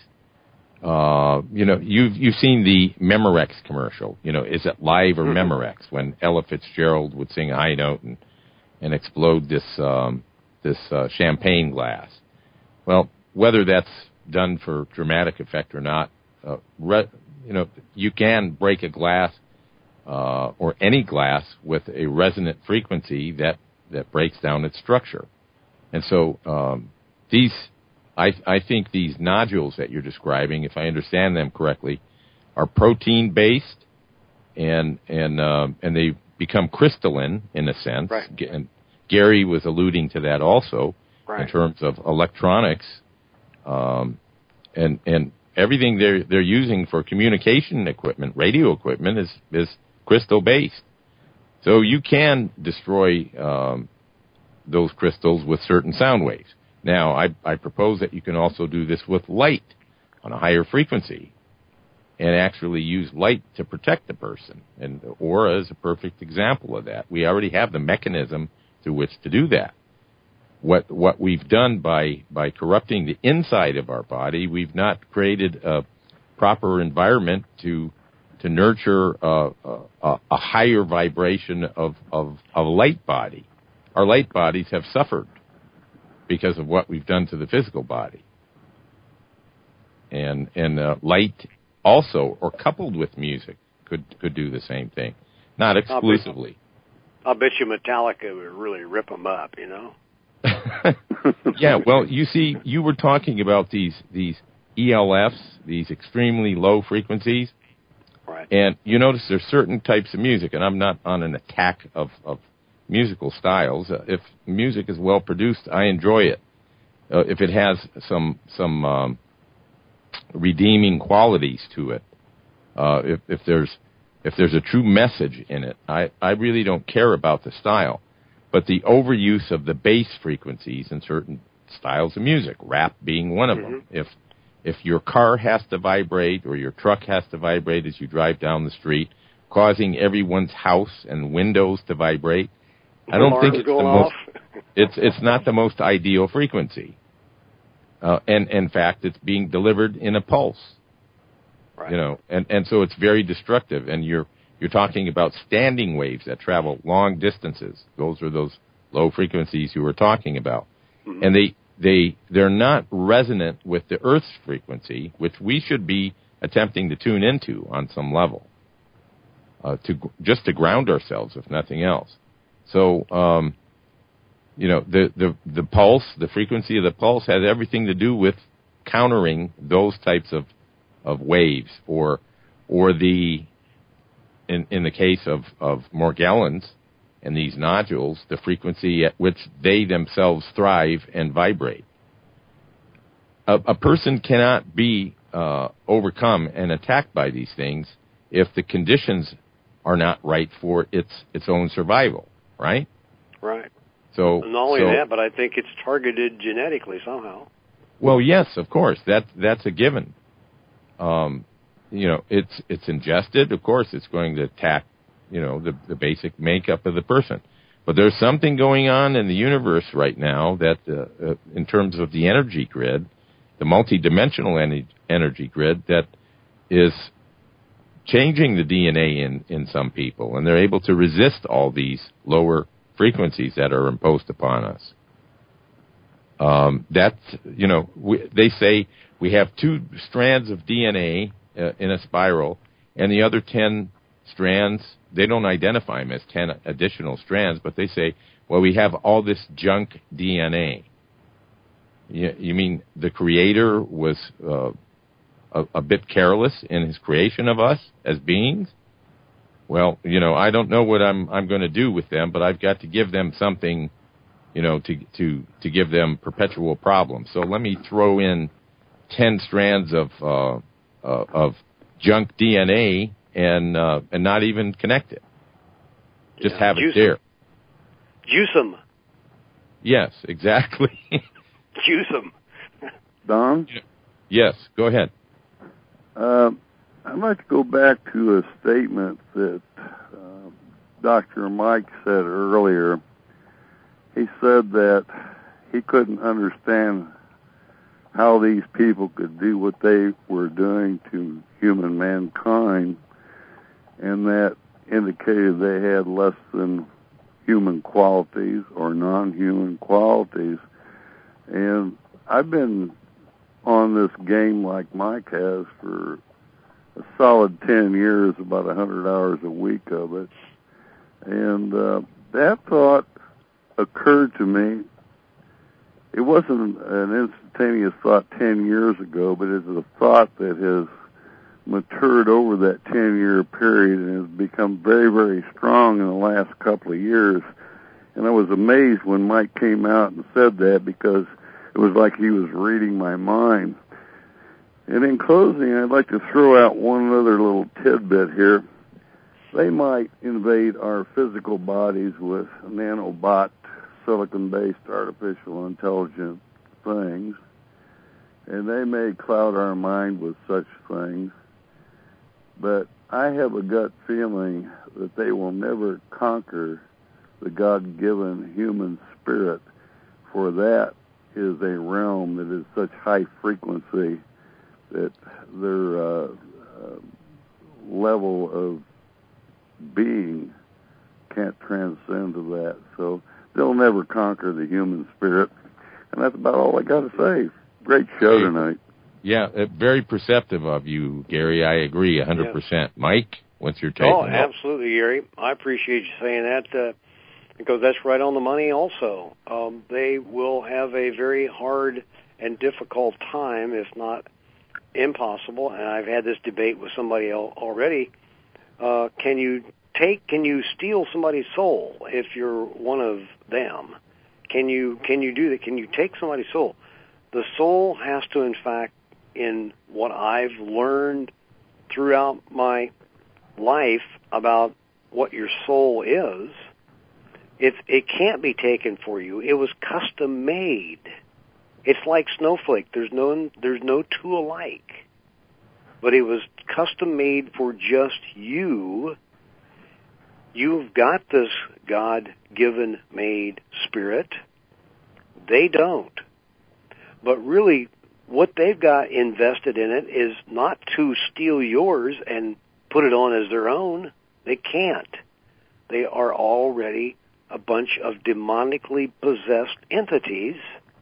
Uh, you know, you've you've seen the Memorex commercial. You know, is it live or mm-hmm. Memorex? When Ella Fitzgerald would sing a high note and and explode this um, this uh, champagne glass. Well, whether that's done for dramatic effect or not, uh, re- you know, you can break a glass uh, or any glass with a resonant frequency that that breaks down its structure. And so um, these, I, I think these nodules that you're describing, if I understand them correctly, are protein-based, and and uh, and they become crystalline in a sense. Right. And Gary was alluding to that also right. in terms of electronics, um, and and everything they're they're using for communication equipment, radio equipment, is is crystal-based. So you can destroy Um, those crystals with certain sound waves. Now, I, I propose that you can also do this with light on a higher frequency and actually use light to protect the person. And Aura is a perfect example of that. We already have the mechanism through which to do that. What what we've done by, by corrupting the inside of our body, we've not created a proper environment to to nurture a, a, a higher vibration of, of, of a light body. Our light bodies have suffered because of what we've done to the physical body. And and uh, light also, or coupled with music, could could do the same thing. Not exclusively. I'll bet, I'll bet you Metallica would really rip them up, you know? Yeah, well, you see, you were talking about these, these E L Fs, these extremely low frequencies. Right. And you notice there's certain types of music, and I'm not on an attack of, of musical styles. Uh, if music is well produced, I enjoy it. Uh, if it has some some um, redeeming qualities to it, uh, if, if there's if there's a true message in it, I, I really don't care about the style. But the overuse of the bass frequencies in certain styles of music, rap being one of mm-hmm. them. If if your car has to vibrate or your truck has to vibrate as you drive down the street, causing everyone's house and windows to vibrate, I don't Alarms think it's the off. most. It's it's not the most ideal frequency, uh, and in fact, it's being delivered in a pulse. Right. You know, and, and so it's very destructive. And you're you're talking about standing waves that travel long distances. Those are those low frequencies you were talking about, mm-hmm. and they they they're not resonant with the Earth's frequency, which we should be attempting to tune into on some level, uh, to just to ground ourselves, if nothing else. So, um, you know, the, the, the pulse, the frequency of the pulse has everything to do with countering those types of, of waves, or, or the, in, in the case of, of Morgellons and these nodules, the frequency at which they themselves thrive and vibrate. A, a person cannot be, uh, overcome and attacked by these things if the conditions are not right for its, its own survival. Right? Right. So not only so, that, but I think it's targeted genetically somehow. Well, yes, of course. That that's a given. Um, you know, it's it's ingested. Of course, it's going to attack, you know, the the basic makeup of the person. But there's something going on in the universe right now that, uh, uh, in terms of the energy grid, the multidimensional en- energy grid, that is changing the D N A in, in some people, and they're able to resist all these lower frequencies that are imposed upon us. Um, that's, you know, we, they say we have two strands of D N A uh, in a spiral, And the other ten strands, they don't identify them as ten additional strands, but they say, well, we have all this junk D N A. You, you mean the Creator was uh, a, a bit careless in his creation of us as beings? Well, you know, I don't know what I'm I'm going to do with them, but I've got to give them something, you know, to to to give them perpetual problems. So let me throw in ten strands of uh, uh, of junk D N A and uh, and not even connect it. Just yeah, have it juice there. Em. Juice them. Yes, exactly. Juice them. Don? Yes, go ahead. Uh, I'd like to go back to a statement that uh, Doctor Mike said earlier. He said that he couldn't understand how these people could do what they were doing to human mankind, and that indicated they had less than human qualities or non-human qualities. And I've been on this game like Mike has for a solid ten years, about one hundred hours a week of it. And uh, that thought occurred to me. It wasn't an instantaneous thought ten years ago, but it's a thought that has matured over that ten-year period and has become very, very strong in the last couple of years. And I was amazed when Mike came out and said that, because it was like he was reading my mind. And in closing, I'd like to throw out one other little tidbit here. They might invade our physical bodies with nanobot, silicon-based artificial intelligent things, and they may cloud our mind with such things, but I have a gut feeling that they will never conquer the God-given human spirit, for that is a realm that is such high frequency that their uh, uh, level of being can't transcend to that. So they'll never conquer the human spirit. And that's about all I got to say. Great show tonight. Yeah, uh, very perceptive of you, Gary. I agree one hundred percent. Yeah. Mike, what's your take? Oh, on absolutely, Gary. I appreciate you saying that, uh, because that's right on the money also. Um, they will have a very hard and difficult time, if not impossible, and I've had this debate with somebody else already. Uh, can you take, can you steal somebody's soul if you're one of them? Can you, can you do that? Can you take somebody's soul? The soul has to, in fact, in what I've learned throughout my life about what your soul is, it, it can't be taken for you. It was custom made. It's like Snowflake. There's no, there's no two alike. But it was custom made for just you. You've got this God-given made spirit. They don't. But really, what they've got invested in it is not to steal yours and put it on as their own. They can't. They are already a bunch of demonically possessed entities,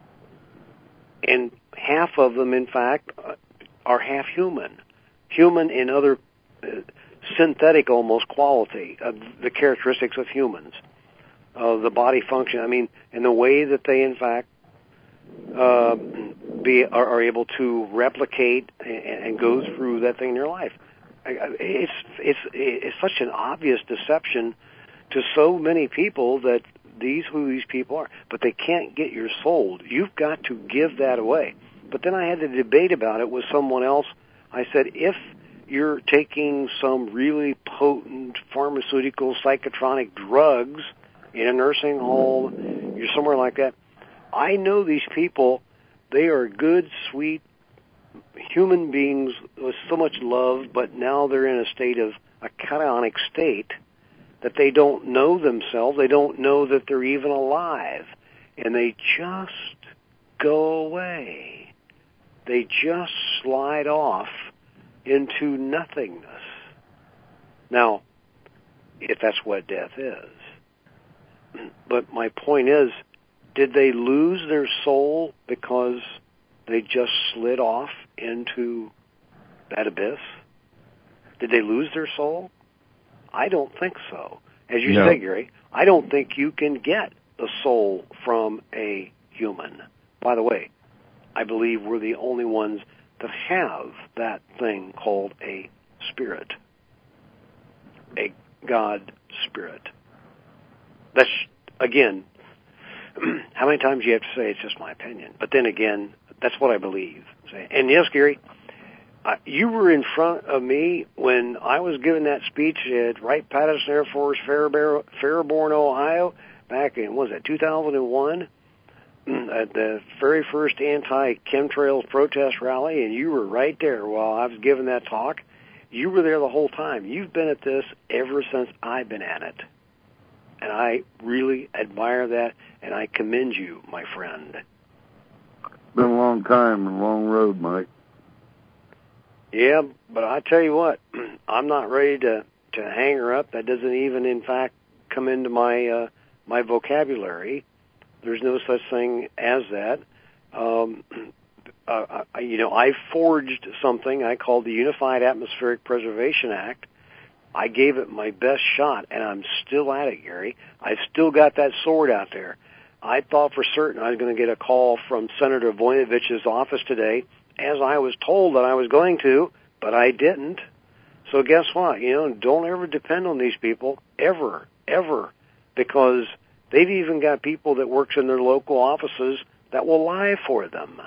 and half of them, in fact, are half human. Human in other uh, synthetic almost quality, uh, the characteristics of humans, uh, the body function, I mean, and the way that they, in fact, uh, be are, are able to replicate and, and go through that thing in their life. It's, it's, it's such an obvious deception to so many people that these who these people are, but they can't get your soul. You've got to give that away. But then I had a debate about it with someone else. I said, if you're taking some really potent pharmaceutical psychotronic drugs in a nursing home, you're somewhere like that, I know these people, they are good, sweet human beings with so much love, but now they're in a state of a cationic state that they don't know themselves, they don't know that they're even alive, and they just go away. They just slide off into nothingness. Now, if that's what death is. But my point is, did they lose their soul because they just slid off into that abyss? Did they lose their soul? I don't think so. As you No. say, Gary, I don't think you can get the soul from a human. By the way, I believe we're the only ones that have that thing called a spirit, a God spirit. That's, again, how many times do you have to say it's just my opinion? But then again, that's what I believe. And yes, Gary, uh, you were in front of me when I was giving that speech at Wright-Patterson Air Force, Fairbar- Fairborn, Ohio, back in, what was that, two thousand one? At the very first anti-chemtrails protest rally, and you were right there while I was giving that talk. You were there the whole time. You've been at this ever since I've been at it. And I really admire that, and I commend you, my friend. Been a long time and a long road, Mike. Yeah, but I tell you what, I'm not ready to, to hang her up. That doesn't even, in fact, come into my uh, my vocabulary. There's no such thing as that. Um, uh, I, you know, I forged something I called the Unified Atmospheric Preservation Act. I gave it my best shot, and I'm still at it, Gary. I've still got that sword out there. I thought for certain I was going to get a call from Senator Voinovich's office today, as I was told that I was going to, but I didn't. So guess what? You know, don't ever depend on these people, ever, ever, because they've even got people that works in their local offices that will lie for them.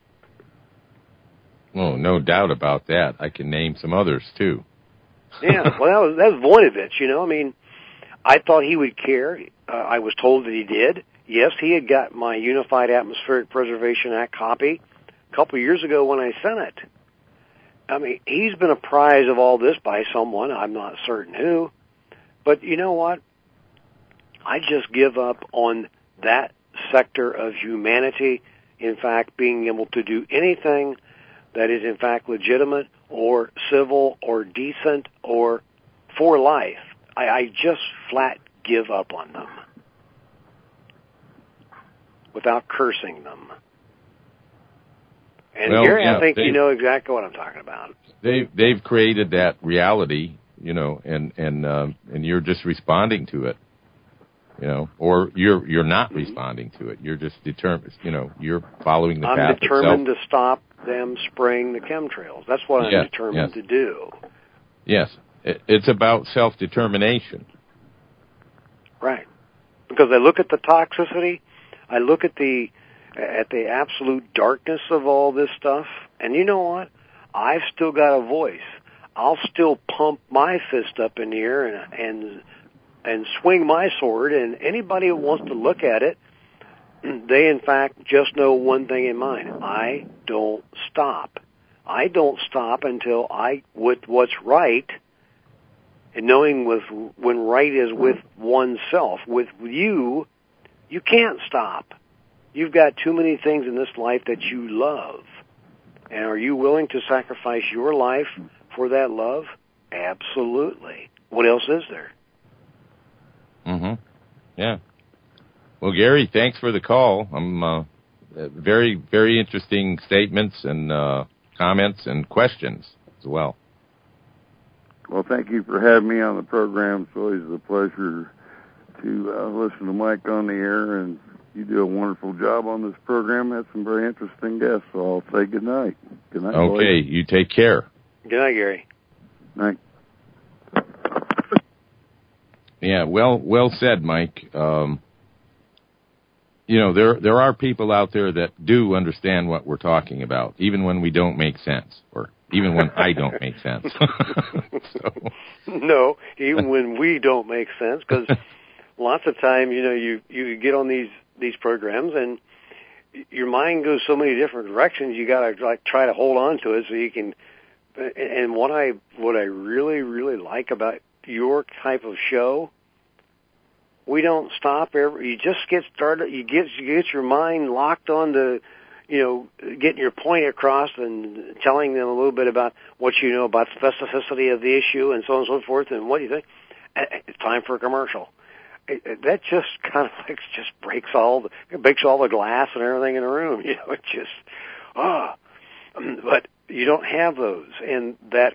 Oh, no doubt about that. I can name some others, too. Yeah, well, that was, that was Voinovich, you know. I mean, I thought he would care. Uh, I was told that he did. Yes, he had got my Unified Atmospheric Preservation Act copy a couple of years ago when I sent it. I mean, he's been apprised of all this by someone. I'm not certain who. But you know what? I just give up on that sector of humanity, in fact, being able to do anything that is, in fact, legitimate or civil or decent or for life. I, I just flat give up on them without cursing them. And well, Gary, yeah, I think they, you know exactly what I'm talking about. They've they've created that reality, you know, and and uh, and you're just responding to it, you know, or you're you're not mm-hmm. responding to it. You're just determined, you know, you're following the I'm path. I'm determined itself. to stop them spraying the chemtrails. That's what I'm yes, determined yes. to do. Yes, it, it's about self-determination. Right, because I look at the toxicity, I look at the at the absolute darkness of all this stuff, and you know what? I've still got a voice. I'll still pump my fist up in the air and and and swing my sword, and anybody who wants to look at it, they in fact just know one thing in mind. I don't stop. I don't stop until I, with what's right, and knowing with when right is with oneself, with you, you can't stop. You've got too many things in this life that you love. And are you willing to sacrifice your life for that love? Absolutely. What else is there? Mm-hmm. Yeah. Well, Gary, thanks for the call. I'm uh, very, very interesting statements and uh, comments and questions as well. Well, thank you for having me on the program. It's always a pleasure to uh, listen to Mike on the air, and you do a wonderful job on this program. Had some very interesting guests, so I'll say good night. Good night. Okay, boys. you take care. Good night, Gary. Night. Yeah, well, well said, Mike. Um, you know, there there are people out there that do understand what we're talking about, even when we don't make sense, or even when I don't make sense. so. No, even when we don't make sense, because lots of time, you know, you you get on these these programs and your mind goes so many different directions. You got to like try to hold on to it so you can. And what I what I really really like about your type of show, we don't stop ever. You just get started. You get you get your mind locked on to, you know, getting your point across and telling them a little bit about what you know about the specificity of the issue and so on and so forth. And what do you think? It's time for a commercial. It, it, that just kind of like just breaks all the it breaks all the glass and everything in the room. You know, it just ah. Oh. But you don't have those, and that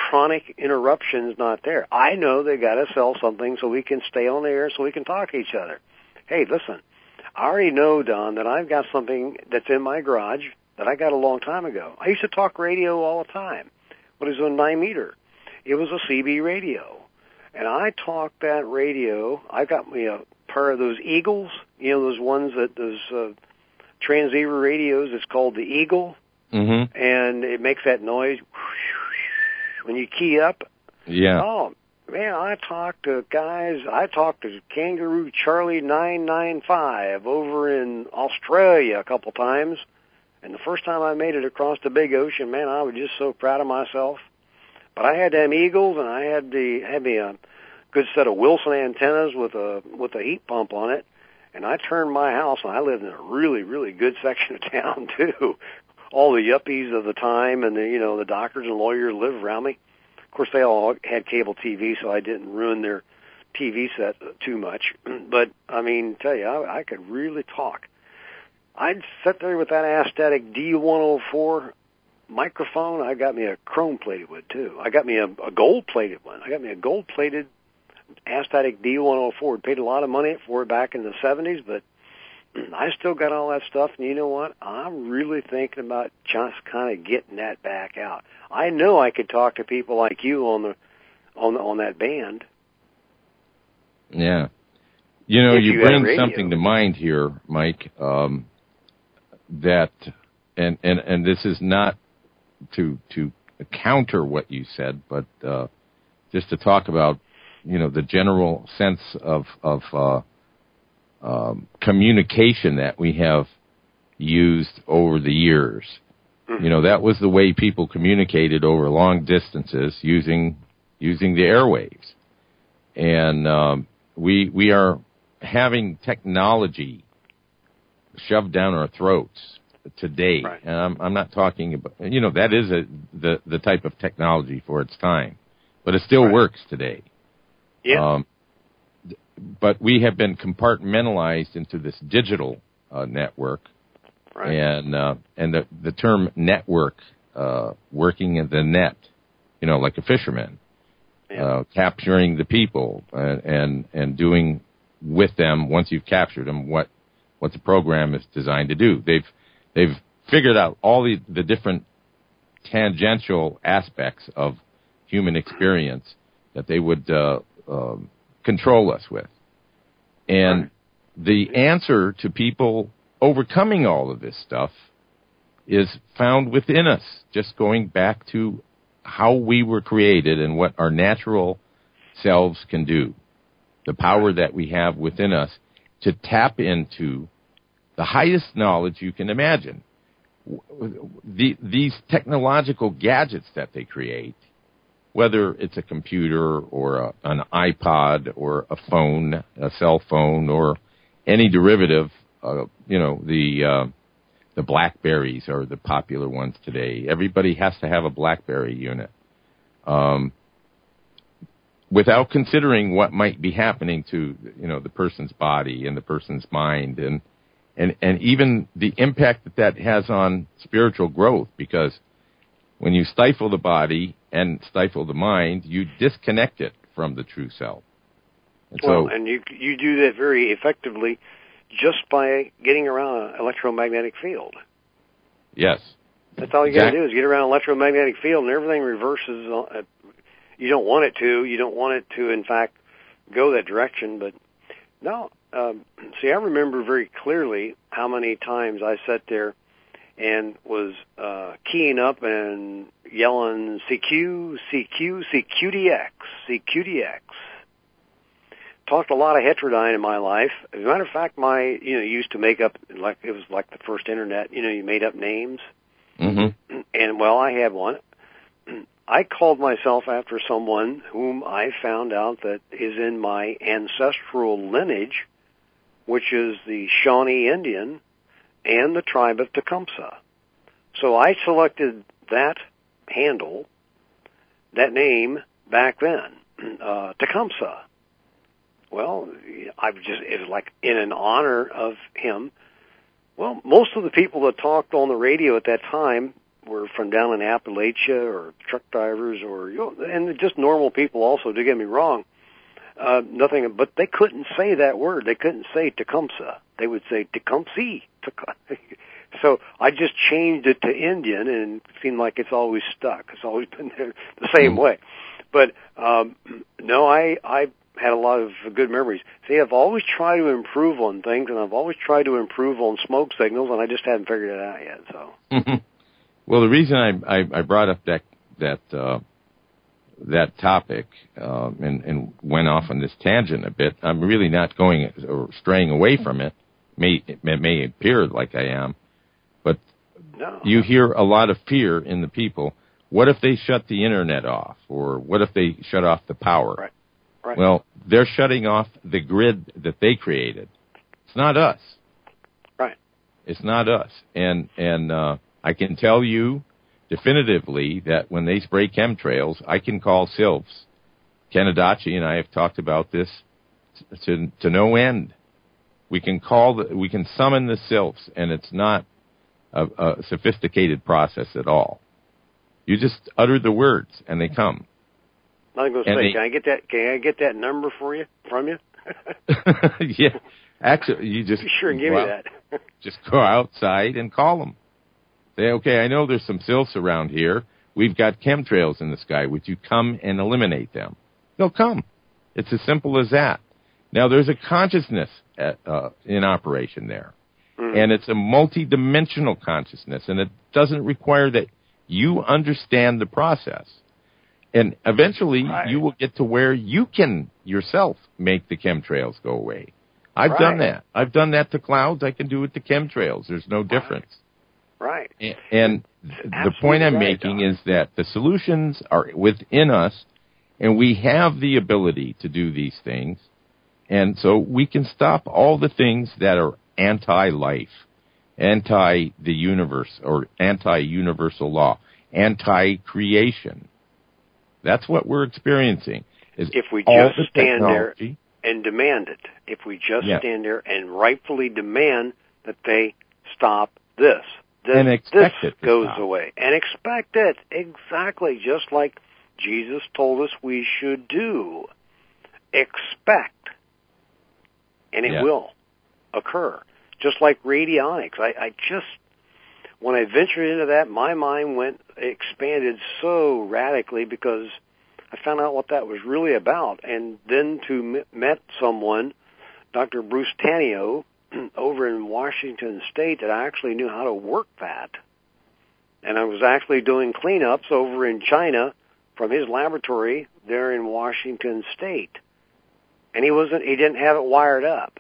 chronic interruptions not there. I know they got to sell something so we can stay on the air, so we can talk to each other. Hey, listen, I already know, Don, that I've got something that's in my garage that I got a long time ago. I used to talk radio all the time. But it was a nine meter. It was a C B radio. And I talked that radio. I got me a pair of those Eagles, you know, those ones that, those uh, transceiver radios. It's called the Eagle. Mm-hmm. And it makes that noise when you key up. Yeah. Oh, man, I talked to guys. I talked to Kangaroo Charlie nine nine five over in Australia a couple times. And the first time I made it across the big ocean, man, I was just so proud of myself. But I had them Eagles, and I had the had me a good set of Wilson antennas with a with a heat pump on it. And I turned my house, and I lived in a really, really good section of town too. All the yuppies of the time, and the you know the doctors and lawyers lived around me. Of course, they all had cable T V, so I didn't ruin their T V set too much. But I mean, tell you, I, I could really talk. I'd sit there with that Astatic D one oh four microphone. I got me a chrome-plated one, too. I got me a, a gold-plated one. I got me a gold-plated Astatic D one oh four. Paid a lot of money for it back in the seventies, but I still got all that stuff, and you know what? I'm really thinking about just kind of getting that back out. I know I could talk to people like you on the on the, on that band. Yeah. You know, If you, you bring had radio. something to mind here, Mike, um, that, and, and, and this is not to, to counter what you said, but, uh, just to talk about, you know, the general sense of, of, uh, um, communication that we have used over the years. Mm-hmm. You know, that was the way people communicated over long distances using, using the airwaves. And, um, we, we are having technology shoved down our throats today. Right. And I'm, I'm not talking about, you know, that is a, the, the type of technology for its time, but it still right. works today. Yeah. Um, but we have been compartmentalized into this digital uh, network. Right. And, uh, and the, the term network, uh, working in the net, you know, like a fisherman, yeah. uh, capturing the people and, and, and doing with them, once you've captured them, what, what the program is designed to do. They've, they've figured out all the, the different tangential aspects of human experience that they would, uh, um, control us with. And right. the answer to people overcoming all of this stuff is found within us, just going back to how we were created and what our natural selves can do. The power that we have within us to tap into the highest knowledge you can imagine. The, these technological gadgets that they create, whether it's a computer or a, an iPod or a phone, a cell phone, or any derivative, uh, you know, the uh, the BlackBerries are the popular ones today. Everybody has to have a BlackBerry unit. Um, without considering what might be happening to, you know, the person's body and the person's mind, and and and even the impact that that has on spiritual growth, because when you stifle the body and stifle the mind, you disconnect it from the true self. And well, so, and you you do that very effectively just by getting around an electromagnetic field. Yes. That's all you exactly. got to do is get around an electromagnetic field, and everything reverses. You don't want it to. You don't want it to, in fact, go that direction. But no, um, see, I remember very clearly how many times I sat there and was uh, keying up and yelling C Q, C Q, C Q D X, C Q D X. Talked a lot of heterodyne in my life. As a matter of fact, my you know used to make up, like it was like the first internet. You know, you made up names. Mm-hmm. And well, I had one. I called myself after someone whom I found out that is in my ancestral lineage, which is the Shawnee Indian and the tribe of Tecumseh. So I selected that handle, that name back then, uh, Tecumseh. Well, I was just, it was like in an honor of him. Well, most of the people that talked on the radio at that time were from down in Appalachia or truck drivers or, you know, and just normal people also, don't get me wrong. Uh, nothing, but they couldn't say that word. They couldn't say Tecumseh. They would say Tecumseh. So I just changed it to Indian, and it seemed like it's always stuck. It's always been there the same way. But um, no, I I had a lot of good memories. See, I've always tried to improve on things, and I've always tried to improve on smoke signals, and I just haven't figured it out yet. So, mm-hmm. Well, the reason I, I I brought up that that uh, that topic uh, and and went off on this tangent a bit, I'm really not going or straying away from it. May it may appear like I am, but no. You hear a lot of fear in the people. What if they shut the internet off, or what if they shut off the power? Right. Right. Well, they're shutting off the grid that they created. It's not us. Right. It's not us. And and uh, I can tell you definitively that when they spray chemtrails, I can call Sylphs. Ken Adachi and I have talked about this to to no end. We can call the, we can summon the Sylphs, and it's not a, a sophisticated process at all. You just utter the words, and they come. I'm going to say, they, can I get that? Can I get that number for you from you? Yeah, actually, you just be sure and give me out, that. Just go outside and call them. Say, okay, I know there's some Sylphs around here. We've got chemtrails in the sky. Would you come and eliminate them? They'll come. It's as simple as that. Now, there's a consciousness at, uh, in operation there, mm. and it's a multidimensional consciousness, and it doesn't require that you understand the process. And eventually, right. you will get to where you can yourself make the chemtrails go away. I've right. done that. I've done that to clouds. I can do it to chemtrails. There's no difference. Right. And, and the point I'm right, making Don. is that the solutions are within us, and we have the ability to do these things. And so we can stop all the things that are anti-life, anti the universe, or anti-universal law, anti-creation. That's what we're experiencing. Is if we all just the stand there technology. and demand it, if we just Yeah. stand there and rightfully demand that they stop this, this, And expect this it to goes stop. away. And expect it. Exactly. Just like Jesus told us we should do. Expect. And it Yeah. will occur. Just like radionics. I, I just, when I ventured into that, my mind went, expanded so radically because I found out what that was really about. And then to m- met someone, Doctor Bruce Tanio, over in Washington State, that actually knew how to work that. And I was actually doing cleanups over in China from his laboratory there in Washington State. And he wasn't, he didn't have it wired up.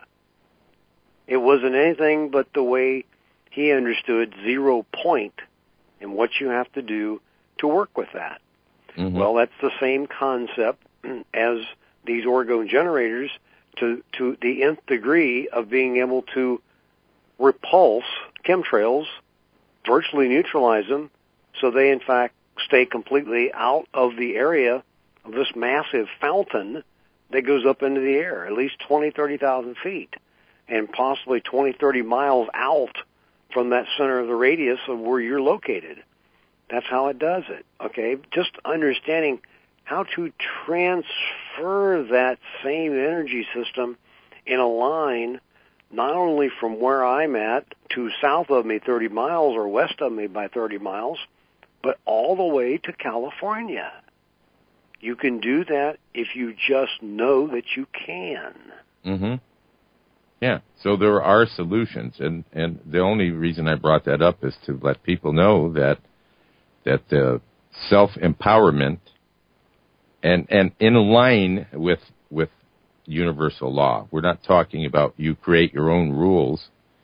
It wasn't anything but the way he understood zero point and what you have to do to work with that. Mm-hmm. Well, that's the same concept as these orgone generators to, to the nth degree of being able to repulse chemtrails, virtually neutralize them, so they in fact stay completely out of the area of this massive fountain that goes up into the air, at least twenty, thirty thousand feet, and possibly twenty, thirty miles out from that center of the radius of where you're located. That's how it does it, okay? Just understanding how to transfer that same energy system in a line, not only from where I'm at to south of me thirty miles or west of me by thirty miles, but all the way to California. You can do that if you just know that you can. Mm-hmm. Yeah, so there are solutions, and, and the only reason I brought that up is to let people know that that the self-empowerment and and in line with with universal law. We're not talking about you create your own rules.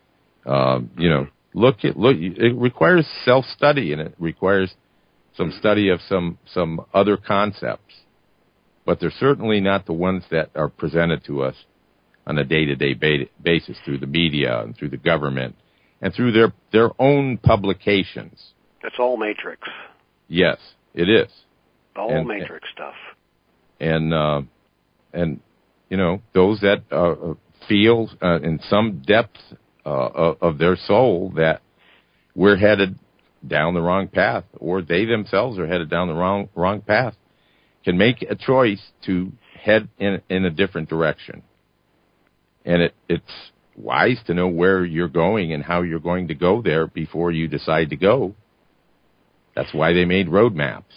Um, you know, look at look. It requires self-study, and it requires some study of some some other concepts, but they're certainly not the ones that are presented to us on a day-to-day ba- basis through the media and through the government and through their their own publications. That's all matrix. Yes, it is. All and, matrix stuff. And uh, and you know, those that uh, feel uh, in some depth uh, of their soul that we're headed down the wrong path, or they themselves are headed down the wrong wrong path, can make a choice to head in in a different direction. And it, it's wise to know where you're going and how you're going to go there before you decide to go. That's why they made road maps.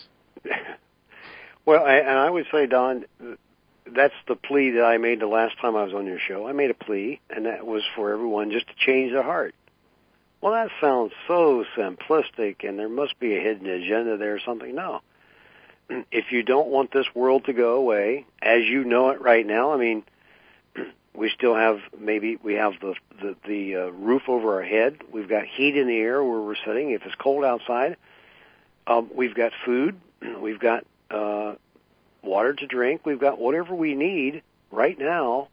Well, I, and I would say, Don, that's the plea that I made the last time I was on your show. I made a plea, and that was for everyone just to change their heart. Well, that sounds so simplistic, and there must be a hidden agenda there or something. No. If you don't want this world to go away, as you know it right now, I mean, we still have, maybe we have the the, the uh, roof over our head. We've got heat in the air where we're sitting. If it's cold outside, um, we've got food. We've got uh, water to drink. We've got whatever we need right now.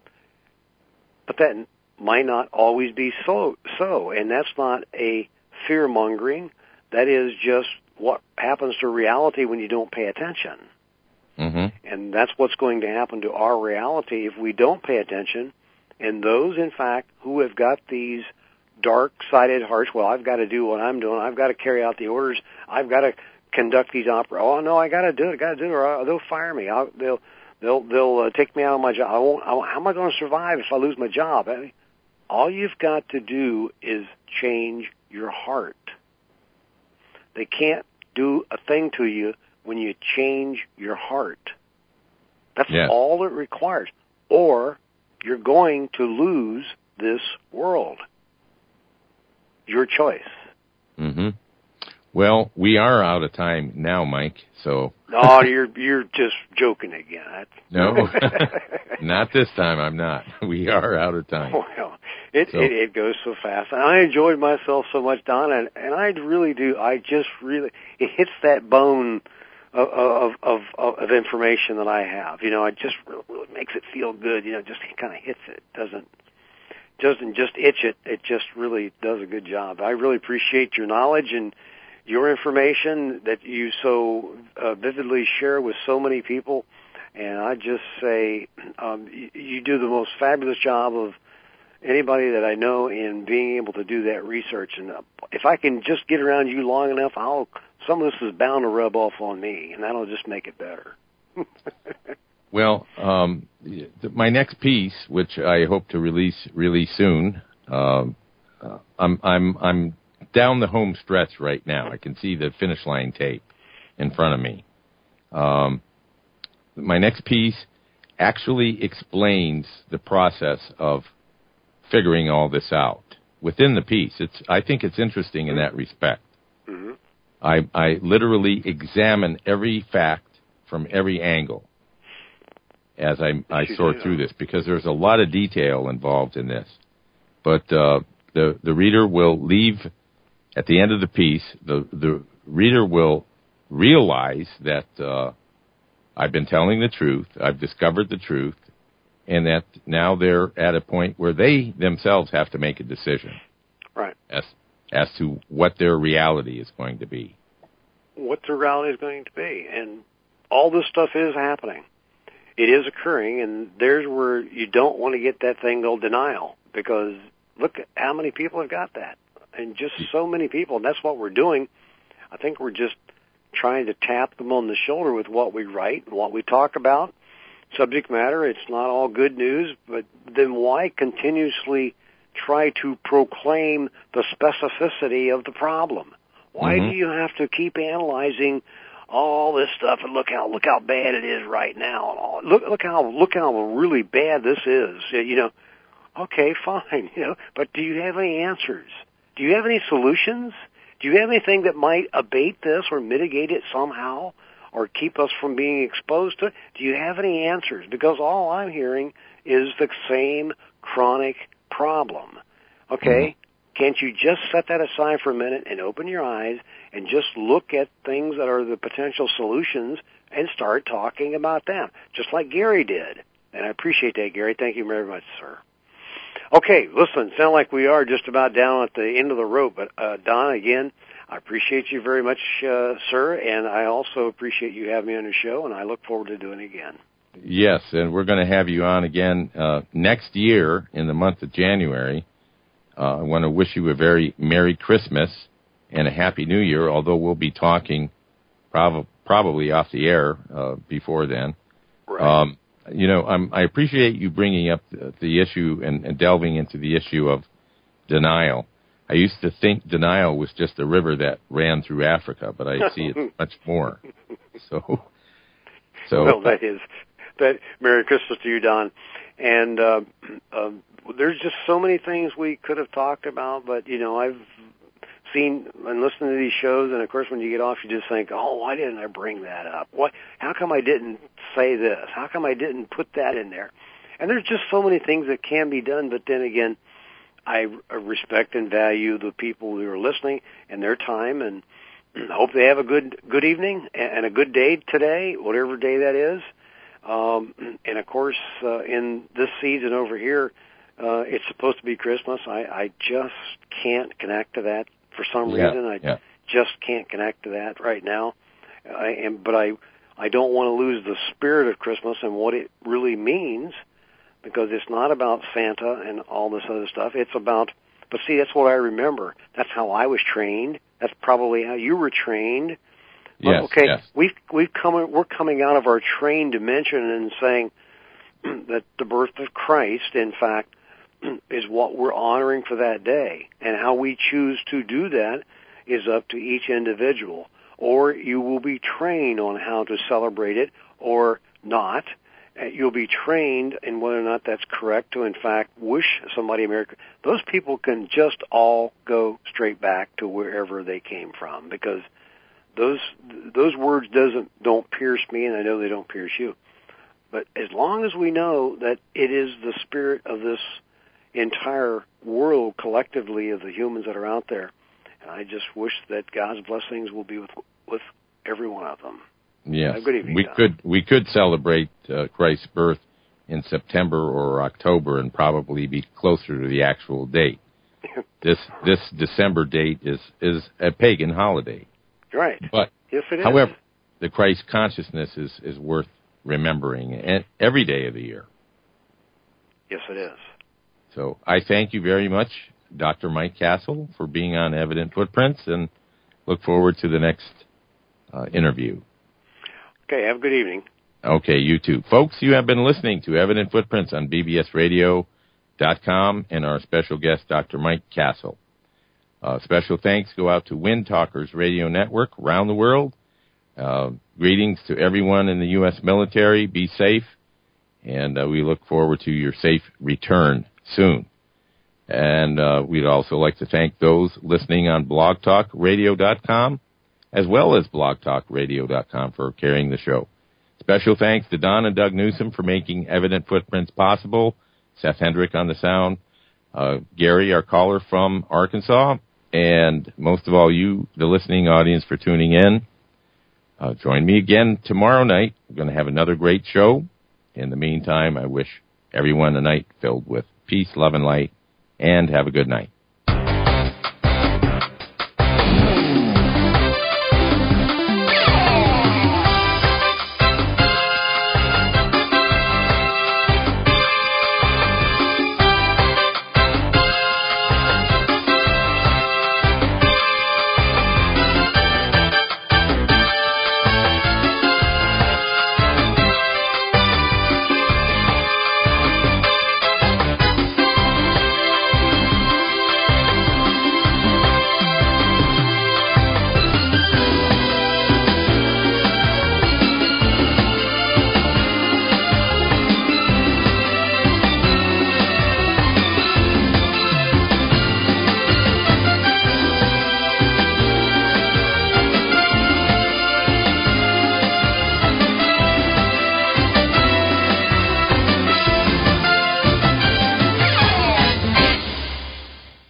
But that might not always be so. So, and that's not a fear-mongering. That is just what happens to reality when you don't pay attention. Mm-hmm. And that's what's going to happen to our reality if we don't pay attention. And those, in fact, who have got these dark-sided hearts, well, I've got to do what I'm doing. I've got to carry out the orders. I've got to conduct these opera. Oh, no, I got to do it. I got to do it, or they'll fire me. I'll, they'll they'll they'll uh, take me out of my job. I won't. I won't how am I going to survive if I lose my job? I mean, all you've got to do is change your heart. They can't do a thing to you when you change your heart. That's yes. all it requires. Or you're going to lose this world. Your choice. Mm-hmm. Well, we are out of time now, Mike, so... No, you're you're just joking again. That's... No, not this time, I'm not. We are out of time. Well, it, so. it it goes so fast. And I enjoyed myself so much, Don, and, and I really do. I just really... It hits that bone of of, of, of information that I have. You know, it just really, really makes it feel good. You know, just kind of hits it. Doesn't doesn't just itch it. It just really does a good job. I really appreciate your knowledge and your information that you so uh, vividly share with so many people. And I just say um, you, you do the most fabulous job of anybody that I know in being able to do that research. And uh, if I can just get around you long enough, I'll some of this is bound to rub off on me, and that'll just make it better. Well, um, my next piece, which I hope to release really soon, um, uh, I'm I'm I'm down the home stretch right now. I can see the finish line tape in front of me. Um, my next piece actually explains the process of figuring all this out within the piece. It's I think it's interesting in that respect. Mm-hmm. I, I literally examine every fact from every angle as I, I sort through this, because there's a lot of detail involved in this. But uh, the the reader will leave at the end of the piece. The the reader will realize that uh, I've been telling the truth. I've discovered the truth, and that now they're at a point where they themselves have to make a decision. Right. As as to what their reality is going to be. What their reality is going to be. And all this stuff is happening. It is occurring, and there's where you don't want to get that thing called denial, because look at how many people have got that. And just so many people, and that's what we're doing. I think we're just trying to tap them on the shoulder with what we write and what we talk about. Subject matter, it's not all good news, but then why continuously try to proclaim the specificity of the problem? Why Mm-hmm. do you have to keep analyzing all this stuff and look how look how bad it is right now? Look look how look how really bad this is. You know, okay, fine. You know, but do you have any answers? Do you have any solutions? Do you have anything that might abate this or mitigate it somehow, or keep us from being exposed to it? Do you have any answers? Because all I'm hearing is the same chronic problem. Okay? Mm-hmm. Can't you just set that aside for a minute and open your eyes and just look at things that are the potential solutions and start talking about them, just like Gary did? And I appreciate that, Gary. Thank you very much, sir. Okay, listen, sound like we are just about down at the end of the rope, but uh, Don, again, I appreciate you very much, uh, sir, and I also appreciate you having me on the show, and I look forward to doing it again. Yes, and we're going to have you on again uh, next year in the month of January. Uh, I want to wish you a very Merry Christmas and a Happy New Year, although we'll be talking prob- probably off the air uh, before then. Right. Um, you know, I'm, I appreciate you bringing up the, the issue and, and delving into the issue of denial. I used to think denial was just a river that ran through Africa, but I see it's much more. So, so well, that is that. Merry Christmas to you, Don. And uh, uh, there's just so many things we could have talked about, but you know, I've seen and listened to these shows, and of course, when you get off, you just think, "Oh, why didn't I bring that up? What? How come I didn't say this? How come I didn't put that in there?" And there's just so many things that can be done, but then again, I respect and value the people who are listening and their time, and hope they have a good good evening and a good day today, whatever day that is. Um, and of course, uh, in this season over here, uh, it's supposed to be Christmas. I, I just can't connect to that for some yeah, reason. I yeah. just can't connect to that right now. I am, but I I don't want to lose the spirit of Christmas and what it really means. Because it's not about Santa and all this other stuff. It's about, but see, that's what I remember. That's how I was trained. That's probably how you were trained. Yes, but, okay, yes. we've we've come we're coming out of our trained dimension and saying that the birth of Christ, in fact, is what we're honoring for that day, and how we choose to do that is up to each individual. Or you will be trained on how to celebrate it, or not. You'll be trained in whether or not that's correct to, in fact, wish somebody a Merry Christmas. Those people can just all go straight back to wherever they came from, because those those words doesn't don't pierce me, and I know they don't pierce you. But as long as we know that it is the spirit of this entire world collectively of the humans that are out there, and I just wish that God's blessings will be with with every one of them. Yes, uh, good evening, we Don. could we could celebrate uh, Christ's birth in September or October and probably be closer to the actual date. this this December date is is a pagan holiday, right? But yes, it is. However, the Christ consciousness is is worth remembering and every day of the year. Yes, it is. So I thank you very much, Doctor Mike Castle, for being on Evident Footprints, and look forward to the next uh, interview. Okay, have a good evening. Okay, you too. Folks, you have been listening to Evident Footprints on B B S radio dot com and our special guest, Doctor Mike Castle. Uh, special thanks go out to Wind Talkers Radio Network around the world. Uh, greetings to everyone in the U S military. Be safe, and uh, we look forward to your safe return soon. And uh, we'd also like to thank those listening on blog talk radio dot com as well as blog talk radio dot com for carrying the show. Special thanks to Don and Doug Newsom for making Evident Footprints possible, Seth Hendrick on the sound, uh, Gary, our caller from Arkansas, and most of all you, the listening audience, for tuning in. Uh, join me again tomorrow night. We're going to have another great show. In the meantime, I wish everyone a night filled with peace, love, and light, and have a good night.